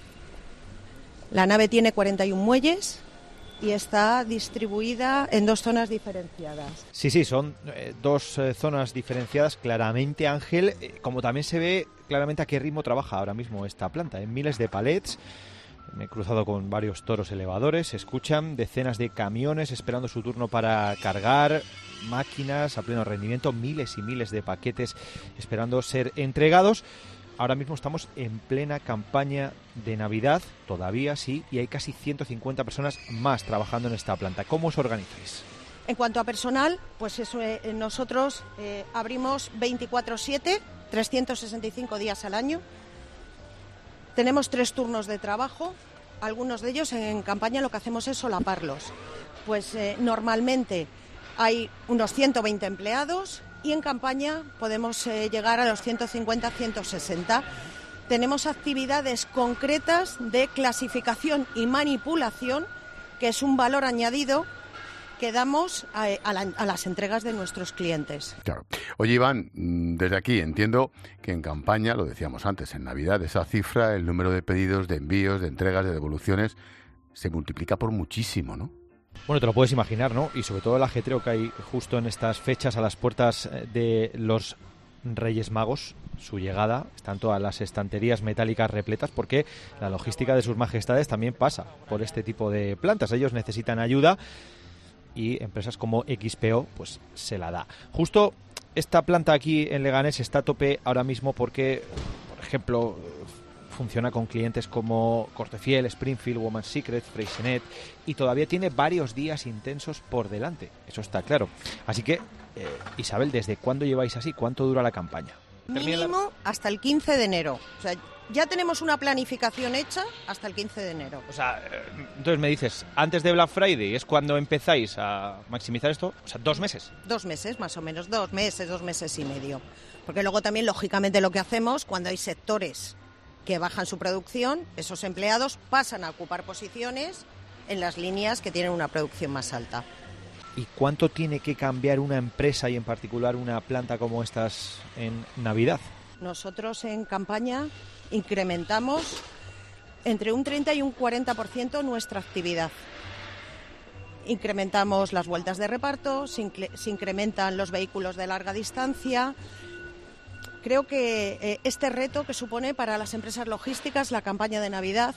Speaker 22: La nave tiene cuarenta y uno muelles y está distribuida en dos zonas diferenciadas.
Speaker 21: Sí, sí, son eh, dos eh, zonas diferenciadas claramente, Ángel, eh, como también se ve claramente a qué ritmo trabaja ahora mismo esta planta, en miles de palets. Me he cruzado con varios toros elevadores, se escuchan decenas de camiones esperando su turno para cargar, máquinas a pleno rendimiento, miles y miles de paquetes esperando ser entregados. Ahora mismo estamos en plena campaña de Navidad, todavía sí, y hay casi ciento cincuenta personas más trabajando en esta planta. ¿Cómo os organizáis?
Speaker 22: En cuanto a personal, pues eso, eh, nosotros eh, abrimos veinticuatro siete, trescientos sesenta y cinco días al año. Tenemos tres turnos de trabajo, algunos de ellos en campaña lo que hacemos es solaparlos. Pues eh, normalmente hay unos ciento veinte empleados y en campaña podemos eh, llegar a los ciento cincuenta, ciento sesenta. Tenemos actividades concretas de clasificación y manipulación, que es un valor añadido que damos a, a, la, a las entregas de nuestros clientes.
Speaker 1: Claro. Oye, Iván, desde aquí entiendo que en campaña, lo decíamos antes, en Navidad, esa cifra, el número de pedidos, de envíos, de entregas, de devoluciones, se multiplica por muchísimo, ¿no?
Speaker 21: Bueno, te lo puedes imaginar, ¿no? Y sobre todo el ajetreo que hay justo en estas fechas a las puertas de los Reyes Magos, su llegada, están todas las estanterías metálicas repletas porque la logística de sus majestades también pasa por este tipo de plantas. Ellos necesitan ayuda y empresas como X P O pues se la da. Justo esta planta aquí en Leganés está a tope ahora mismo porque, por ejemplo, funciona con clientes como Cortefiel, Springfield, Woman's Secret, Freysenet y todavía tiene varios días intensos por delante, eso está claro. Así que, eh, Isabel, ¿desde cuándo lleváis así? ¿Cuánto dura la campaña?
Speaker 22: Mínimo hasta el quince de enero. O sea, ya tenemos una planificación hecha hasta el quince de enero.
Speaker 21: O sea, entonces me dices, antes de Black Friday es cuando empezáis a maximizar esto, o sea, dos meses.
Speaker 22: Dos meses, más o menos, dos meses, dos meses y medio. Porque luego también, lógicamente, lo que hacemos, cuando hay sectores que bajan su producción, esos empleados pasan a ocupar posiciones en las líneas que tienen una producción más alta.
Speaker 21: ¿Y cuánto tiene que cambiar una empresa y en particular una planta como estas en Navidad?
Speaker 22: Nosotros en campaña incrementamos entre un treinta y un cuarenta por ciento nuestra actividad. Incrementamos las vueltas de reparto, se, incre- se incrementan los vehículos de larga distancia. creo que eh, este reto que supone para las empresas logísticas la campaña de Navidad,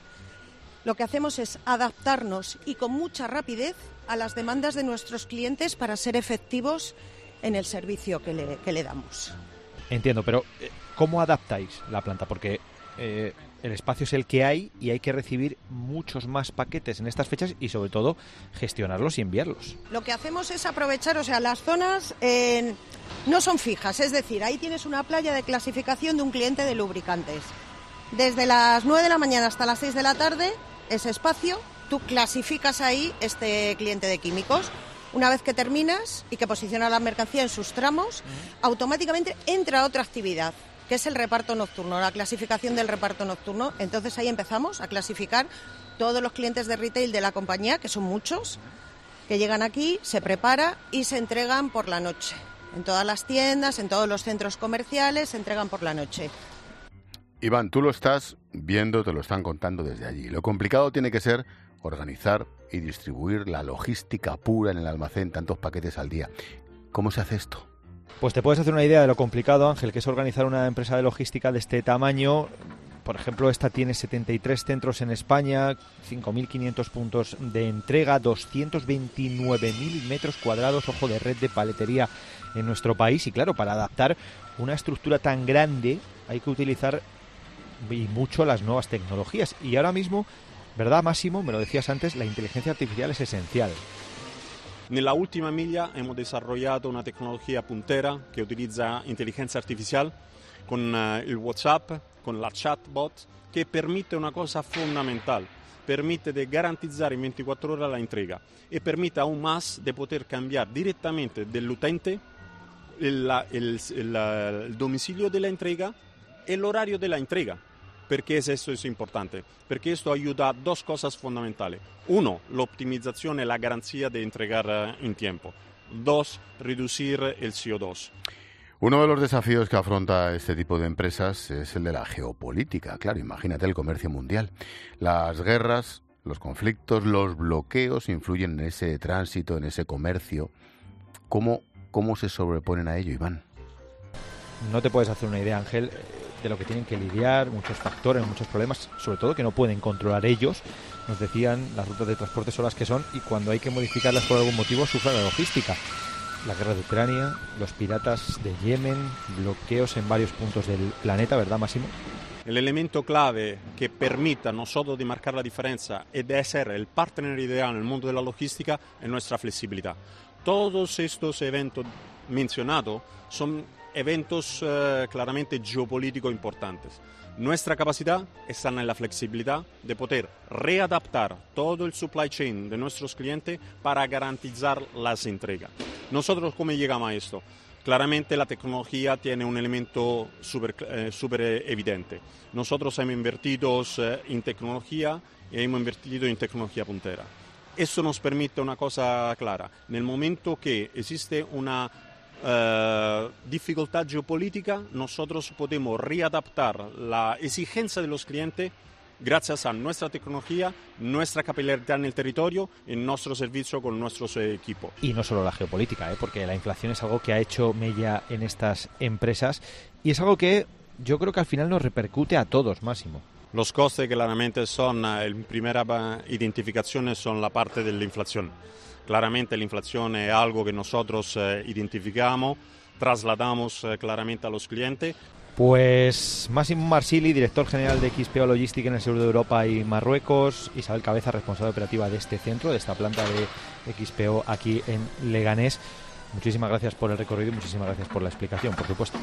Speaker 22: lo que hacemos es adaptarnos y con mucha rapidez a las demandas de nuestros clientes para ser efectivos en el servicio que le, que le damos.
Speaker 21: Entiendo, pero ¿cómo adaptáis la planta? Porque eh, el espacio es el que hay y hay que recibir muchos más paquetes en estas fechas y sobre todo gestionarlos y enviarlos.
Speaker 22: Lo que hacemos es aprovechar, o sea, las zonas eh, no son fijas, es decir, ahí tienes una playa de clasificación de un cliente de lubricantes. Desde las nueve de la mañana hasta las seis de la tarde, ese espacio, tú clasificas ahí este cliente de químicos. Una vez que terminas y que posicionas la mercancía en sus tramos, uh-huh. automáticamente entra otra actividad, que es el reparto nocturno, la clasificación del reparto nocturno. Entonces ahí empezamos a clasificar todos los clientes de retail de la compañía, que son muchos, que llegan aquí, se prepara y se entregan por la noche. En todas las tiendas, en todos los centros comerciales, se entregan por la noche.
Speaker 1: Iván, tú lo estás viendo, te lo están contando desde allí. Lo complicado tiene que ser organizar y distribuir la logística pura en el almacén, tantos paquetes al día. ¿Cómo se hace esto?
Speaker 21: Pues te puedes hacer una idea de lo complicado, Ángel, que es organizar una empresa de logística de este tamaño. Por ejemplo, esta tiene setenta y tres centros en España, cinco mil quinientos puntos de entrega, doscientos veintinueve mil metros cuadrados, ojo, de red de paletería en nuestro país. Y claro, para adaptar una estructura tan grande hay que utilizar y mucho las nuevas tecnologías. Y ahora mismo, ¿verdad, Máximo? Me lo decías antes, la inteligencia artificial es esencial.
Speaker 4: Nella ultima miglia hemos desarrollato una tecnologia puntera che utilizza intelligenza artificial con uh, il WhatsApp, con la chatbot, che permette una cosa fondamentale, permette di garantizzare in ventiquattro ore la entrega e permette aún más de poter cambiar direttamente dell'utente il, il, il, il domicilio della entrega e l'orario della entrega. Perché esto es importante? Porque esto ayuda a dos cosas fundamentales. Uno, la optimización y la garantía de entregar en tiempo. Dos, reducir el C O dos.
Speaker 1: Uno de los desafíos que afronta este tipo de empresas es el de la geopolítica. Claro, imagínate el comercio mundial. Las guerras, los conflictos, los bloqueos influyen en ese tránsito, en ese comercio. ¿Cómo, cómo se sobreponen a ello, Iván?
Speaker 21: No te puedes hacer una idea, Ángel, de lo que tienen que lidiar, muchos factores, muchos problemas, sobre todo que no pueden controlar ellos. Nos decían, las rutas de transporte son las que son y cuando hay que modificarlas por algún motivo sufre la logística. La guerra de Ucrania, los piratas de Yemen, bloqueos en varios puntos del planeta, ¿verdad, Máximo?
Speaker 4: El elemento clave que permite a nosotros de marcar la diferencia y de ser el partner ideal en el mundo de la logística es nuestra flexibilidad. Todos estos eventos mencionados son eventos eh, claramente geopolíticos importantes. Nuestra capacidad está en la flexibilidad de poder readaptar todo el supply chain de nuestros clientes para garantizar las entregas. Nosotros, ¿cómo llegamos a esto? Claramente la tecnología tiene un elemento súper eh, super evidente. Nosotros hemos invertido eh, en tecnología y hemos invertido en tecnología puntera. Eso nos permite una cosa clara. En el momento que existe una Uh, dificultad geopolítica, nosotros podemos readaptar la exigencia de los clientes gracias a nuestra tecnología, nuestra capilaridad en el territorio y nuestro servicio con nuestros eh, equipos.
Speaker 21: Y no solo la geopolítica, ¿eh? Porque la inflación es algo que ha hecho mella en estas empresas y es algo que yo creo que al final nos repercute a todos, Máximo.
Speaker 4: Los costes claramente son, en primera identificación, son la parte de la inflación. Claramente la inflación es algo que nosotros eh, identificamos, trasladamos eh, claramente a los clientes.
Speaker 21: Pues Máximo Marsili, director general de X P O Logística en el sur de Europa y Marruecos, Isabel Cabeza, responsable operativa de este centro, de esta planta de X P O aquí en Leganés. Muchísimas gracias por el recorrido y muchísimas gracias por la explicación, por supuesto.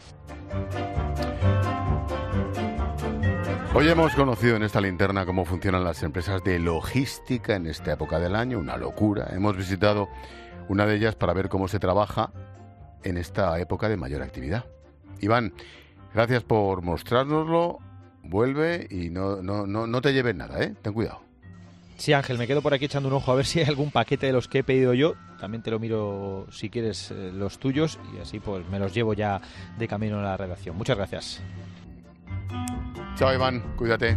Speaker 1: Hoy hemos conocido en esta linterna cómo funcionan las empresas de logística en esta época del año, una locura. Hemos visitado una de ellas para ver cómo se trabaja en esta época de mayor actividad. Iván, gracias por mostrárnoslo, vuelve y no, no, no, no te lleves nada, ¿eh? Ten cuidado.
Speaker 21: Sí, Ángel, me quedo por aquí echando un ojo a ver si hay algún paquete de los que he pedido yo. También te lo miro, si quieres, eh, los tuyos y así pues me los llevo ya de camino a la redacción. Muchas gracias.
Speaker 1: Chao, Iván, cuídate.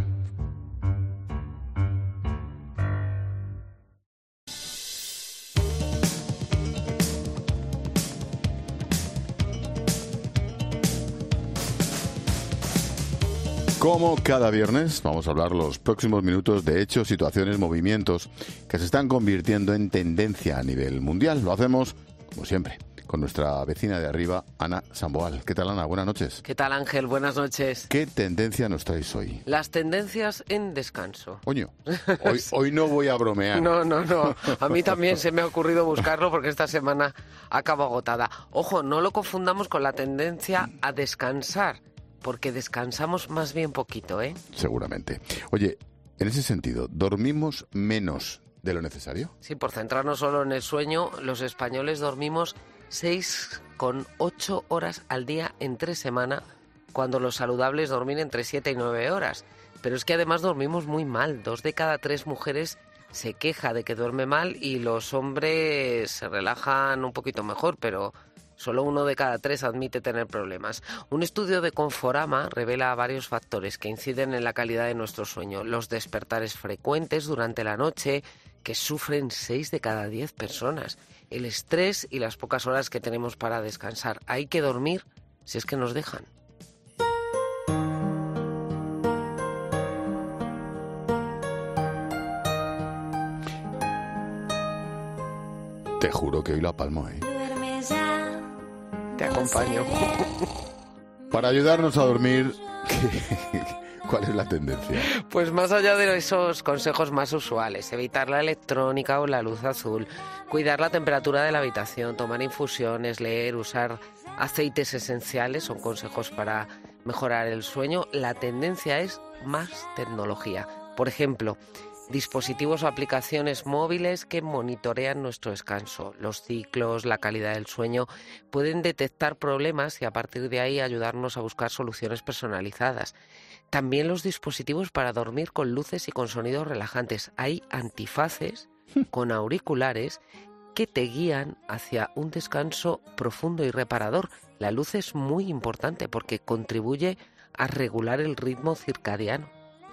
Speaker 1: Como cada viernes, vamos a hablar los próximos minutos de hechos, situaciones, movimientos que se están convirtiendo en tendencia a nivel mundial. Lo hacemos, como siempre, con nuestra vecina de arriba, Ana Samboal. ¿Qué tal, Ana? Buenas noches.
Speaker 5: ¿Qué tal, Ángel? Buenas noches.
Speaker 1: ¿Qué tendencia nos traéis hoy?
Speaker 5: Las tendencias en descanso.
Speaker 1: Coño, hoy, hoy no voy a bromear.
Speaker 5: No, no, no. A mí también se me ha ocurrido buscarlo porque esta semana acabo agotada. Ojo, no lo confundamos con la tendencia a descansar, porque descansamos más bien poquito, ¿eh?
Speaker 1: Seguramente. Oye, en ese sentido, ¿dormimos menos de lo necesario?
Speaker 5: Sí, por centrarnos solo en el sueño, los españoles dormimos seis coma ocho horas al día entre semana, cuando los saludables dormir entre siete y nueve horas. Pero es que además dormimos muy mal. Dos de cada tres mujeres se queja de que duerme mal y los hombres se relajan un poquito mejor, pero solo uno de cada tres admite tener problemas. Un estudio de Conforama revela varios factores que inciden en la calidad de nuestro sueño. Los despertares frecuentes durante la noche, que sufren seis de cada diez personas. El estrés y las pocas horas que tenemos para descansar. Hay que dormir si es que nos dejan.
Speaker 1: Te juro que hoy la palmo, ¿eh?
Speaker 5: Te acompaño.
Speaker 1: Para ayudarnos a dormir, ¿cuál es la tendencia?
Speaker 5: Pues más allá de esos consejos más usuales, evitar la electrónica o la luz azul, cuidar la temperatura de la habitación, tomar infusiones, leer, usar aceites esenciales, son consejos para mejorar el sueño. La tendencia es más tecnología. Por ejemplo, dispositivos o aplicaciones móviles que monitorean nuestro descanso. Los ciclos, la calidad del sueño pueden detectar problemas y a partir de ahí ayudarnos a buscar soluciones personalizadas. También los dispositivos para dormir con luces y con sonidos relajantes. Hay antifaces con auriculares que te guían hacia un descanso profundo y reparador. La luz es muy importante porque contribuye a regular el ritmo circadiano.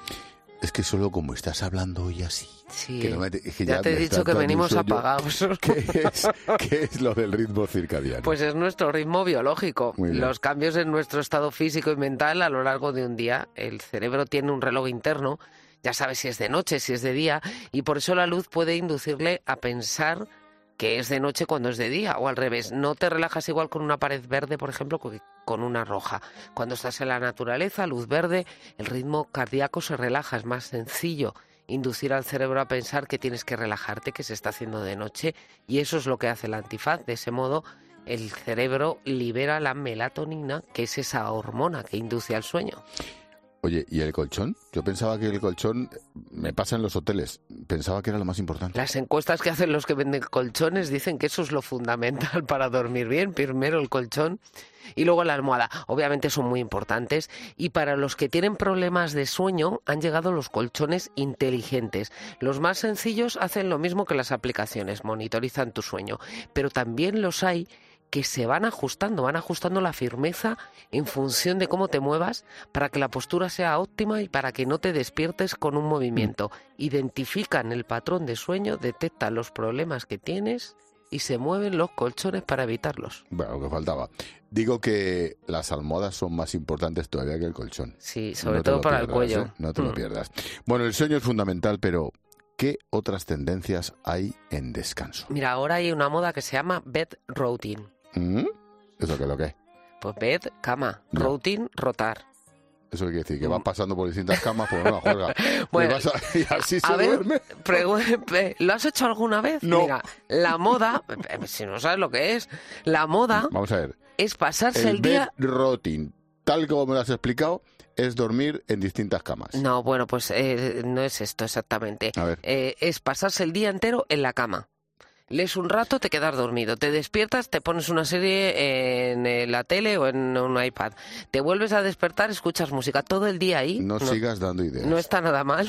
Speaker 1: Es que solo como estás hablando hoy así...
Speaker 5: Sí,
Speaker 1: que no me, que
Speaker 5: ya, ya te he dicho que venimos apagados.
Speaker 1: ¿Qué es, ¿Qué es lo del ritmo circadiano?
Speaker 5: Pues es nuestro ritmo biológico. Los cambios en nuestro estado físico y mental a lo largo de un día. El cerebro tiene un reloj interno, ya sabes si es de noche, si es de día, y por eso la luz puede inducirle a pensar que es de noche cuando es de día, o al revés. No te relajas igual con una pared verde, por ejemplo, que con una roja. Cuando estás en la naturaleza, luz verde, el ritmo cardíaco se relaja, es más sencillo inducir al cerebro a pensar que tienes que relajarte, que se está haciendo de noche, y eso es lo que hace el antifaz. De ese modo, el cerebro libera la melatonina, que es esa hormona que induce al sueño.
Speaker 1: Oye, ¿y el colchón? Yo pensaba que el colchón, me pasa en los hoteles, pensaba que era lo más importante.
Speaker 5: Las encuestas que hacen los que venden colchones dicen que eso es lo fundamental para dormir bien. Primero el colchón y luego la almohada. Obviamente son muy importantes. Y para los que tienen problemas de sueño han llegado los colchones inteligentes. Los más sencillos hacen lo mismo que las aplicaciones, monitorizan tu sueño. Pero también los hay que se van ajustando, van ajustando la firmeza en función de cómo te muevas para que la postura sea óptima y para que no te despiertes con un movimiento. Identifican el patrón de sueño, detectan los problemas que tienes y se mueven los colchones para evitarlos.
Speaker 1: Bueno, lo que faltaba. Digo que las almohadas son más importantes todavía que el colchón.
Speaker 5: Sí, sobre no todo para pierdas, el cuello.
Speaker 1: ¿eh? No te mm. lo pierdas. Bueno, el sueño es fundamental, pero ¿qué otras tendencias hay en descanso?
Speaker 5: Mira, ahora hay una moda que se llama bed routine.
Speaker 1: ¿Mm? ¿Eso qué es lo que es?
Speaker 5: Pues bed, cama, no. Routine, rotar.
Speaker 1: Eso quiere decir que vas pasando por distintas camas por una juega.
Speaker 5: Bueno,
Speaker 1: y, vas a, y así se
Speaker 5: a ver,
Speaker 1: duerme.
Speaker 5: Pregun- ¿Lo has hecho alguna vez?
Speaker 1: No.
Speaker 5: Mira, la moda, si no sabes lo que es, la moda
Speaker 1: Vamos a ver.
Speaker 5: es pasarse el,
Speaker 1: el
Speaker 5: día...
Speaker 1: bed routine, tal como me lo has explicado, es dormir en distintas camas.
Speaker 5: No, bueno, pues eh, no es esto exactamente.
Speaker 1: A ver.
Speaker 5: Eh, es pasarse el día entero en la cama. Lees un rato, te quedas dormido. Te despiertas, te pones una serie en la tele o en un iPad. Te vuelves a despertar, escuchas música todo el día ahí.
Speaker 1: No, no sigas dando ideas.
Speaker 5: No está nada mal.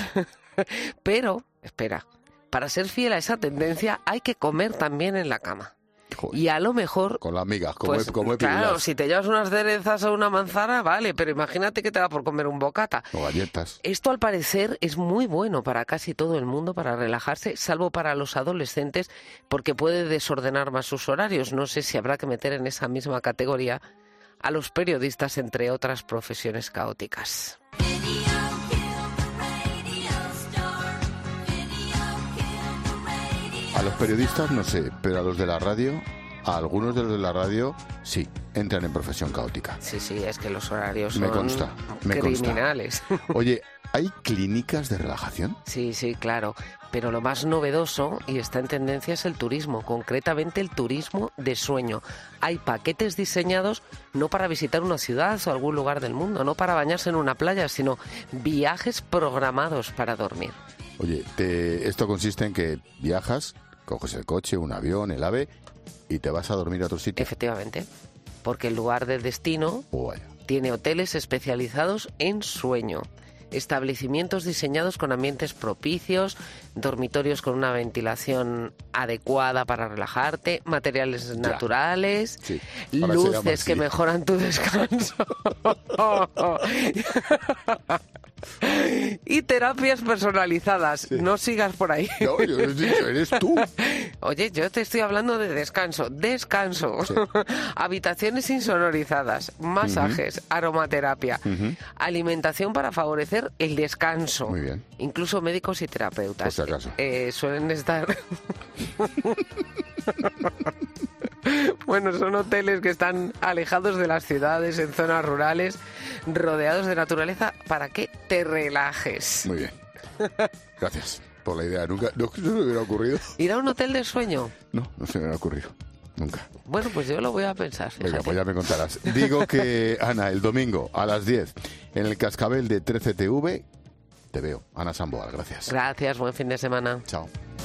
Speaker 5: Pero, espera, para ser fiel a esa tendencia hay que comer también en la cama.
Speaker 1: Joder.
Speaker 5: Y a lo mejor...
Speaker 1: Con las migas, como
Speaker 5: pues,
Speaker 1: he, como he
Speaker 5: Claro,
Speaker 1: pirulas.
Speaker 5: si te llevas unas cerezas o una manzana, vale, pero imagínate que te da por comer un bocata.
Speaker 1: O galletas.
Speaker 5: Esto, al parecer, es muy bueno para casi todo el mundo, para relajarse, salvo para los adolescentes, porque puede desordenar más sus horarios. No sé si habrá que meter en esa misma categoría a los periodistas, entre otras profesiones caóticas.
Speaker 1: A los periodistas no sé, pero a los de la radio, a algunos de los de la radio, sí, entran en profesión caótica.
Speaker 5: Sí, sí, es que los horarios son
Speaker 1: me consta, me
Speaker 5: criminales.
Speaker 1: Consta. Oye, ¿hay clínicas de relajación?
Speaker 5: Sí, sí, claro. Pero lo más novedoso, y está en tendencia, es el turismo, concretamente el turismo de sueño. Hay paquetes diseñados no para visitar una ciudad o algún lugar del mundo, no para bañarse en una playa, sino viajes programados para dormir.
Speaker 1: Oye, te, esto consiste en que viajas, coges el coche, un avión, el AVE y te vas a dormir a otro sitio.
Speaker 5: Efectivamente, porque el lugar de destino
Speaker 1: oh, vaya.
Speaker 5: tiene hoteles especializados en sueño. Establecimientos diseñados con ambientes propicios, dormitorios con una ventilación adecuada para relajarte, materiales ya. naturales, sí. luces que mejoran tu descanso y terapias personalizadas. Sí. No sigas por ahí.
Speaker 1: No, yo no he dicho, eres tú.
Speaker 5: Oye, yo te estoy hablando de descanso. Descanso. Sí. Habitaciones insonorizadas, masajes, uh-huh. aromaterapia, uh-huh. alimentación para favorecer el descanso.
Speaker 1: Muy bien.
Speaker 5: Incluso médicos y terapeutas.
Speaker 1: Por si acaso.
Speaker 5: Eh, suelen estar... Bueno, son hoteles que están alejados de las ciudades, en zonas rurales, rodeados de naturaleza, para que te relajes.
Speaker 1: Muy bien. Gracias por la idea. Nunca, no, no me hubiera ocurrido.
Speaker 5: ¿Ir a un hotel de sueño?
Speaker 1: No, no se me hubiera ocurrido. Nunca.
Speaker 5: Bueno, pues yo lo voy a pensar. Fíjate.
Speaker 1: Venga, pues ya me contarás. Digo que, Ana, el domingo a las diez, en el Cascabel de trece T V, te veo. Ana Samboal, gracias.
Speaker 5: Gracias, buen fin de semana.
Speaker 1: Chao.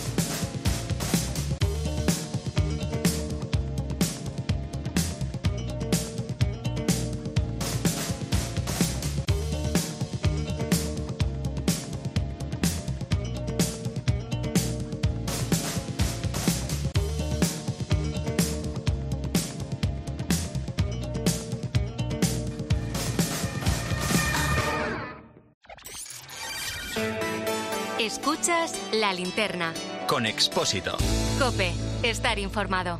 Speaker 3: Escuchas La Linterna.
Speaker 2: Con Expósito.
Speaker 3: COPE. Estar informado.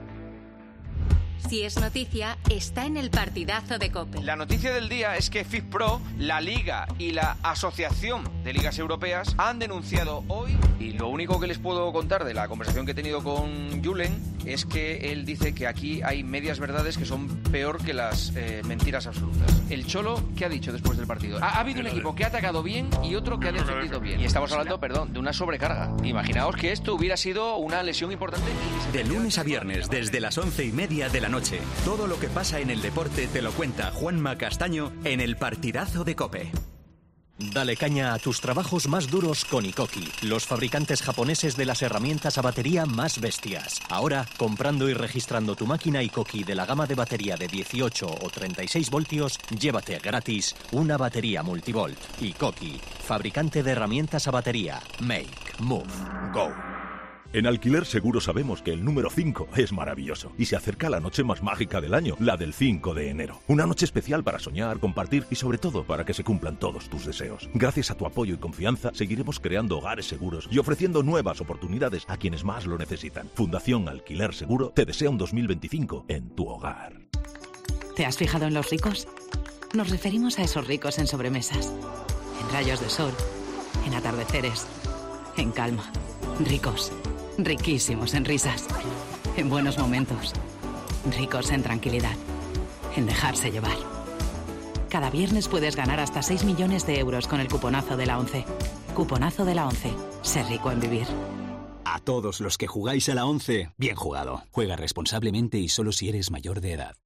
Speaker 3: Si es noticia, está en el partidazo de COPE.
Speaker 6: La noticia del día es que FIFPro, la Liga y la Asociación de Ligas Europeas han denunciado hoy, y lo único que les puedo contar de la conversación que he tenido con Julen es que él dice que aquí hay medias verdades que son peor que las eh, mentiras absolutas. El Cholo, ¿qué ha dicho después del partido? Ha, ha habido un equipo que ha atacado bien y otro que ha defendido bien. Y estamos hablando, perdón, de una sobrecarga. Imaginaos que esto hubiera sido una lesión importante.
Speaker 2: De lunes a viernes, desde las once y media de la noche, todo lo que pasa en el deporte te lo cuenta Juanma Castaño en el partidazo de COPE.
Speaker 7: Dale caña a tus trabajos más duros con Ikoki, los fabricantes japoneses de las herramientas a batería más bestias. Ahora, comprando y registrando tu máquina Ikoki de la gama de batería de dieciocho o treinta y seis voltios, llévate gratis una batería multivolt. Ikoki, fabricante de herramientas a batería. Make, move, go.
Speaker 23: En Alquiler Seguro sabemos que el número cinco es maravilloso y se acerca la noche más mágica del año, la del cinco de enero. Una noche especial para soñar, compartir y sobre todo para que se cumplan todos tus deseos. Gracias a tu apoyo y confianza seguiremos creando hogares seguros y ofreciendo nuevas oportunidades a quienes más lo necesitan. Fundación Alquiler Seguro te desea un dos mil veinticinco en tu hogar.
Speaker 24: ¿Te has fijado en los ricos? Nos referimos a esos ricos en sobremesas, en rayos de sol, en atardeceres, en calma. Ricos. Riquísimos en risas, en buenos momentos, ricos en tranquilidad, en dejarse llevar. Cada viernes puedes ganar hasta seis millones de euros con el cuponazo de la ONCE. Cuponazo de la ONCE. Ser rico en vivir.
Speaker 25: A todos los que jugáis a la ONCE, bien jugado. Juega responsablemente y solo si eres mayor de edad.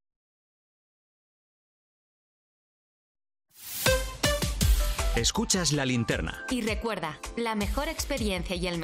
Speaker 2: Escuchas La Linterna.
Speaker 3: Y recuerda, la mejor experiencia y el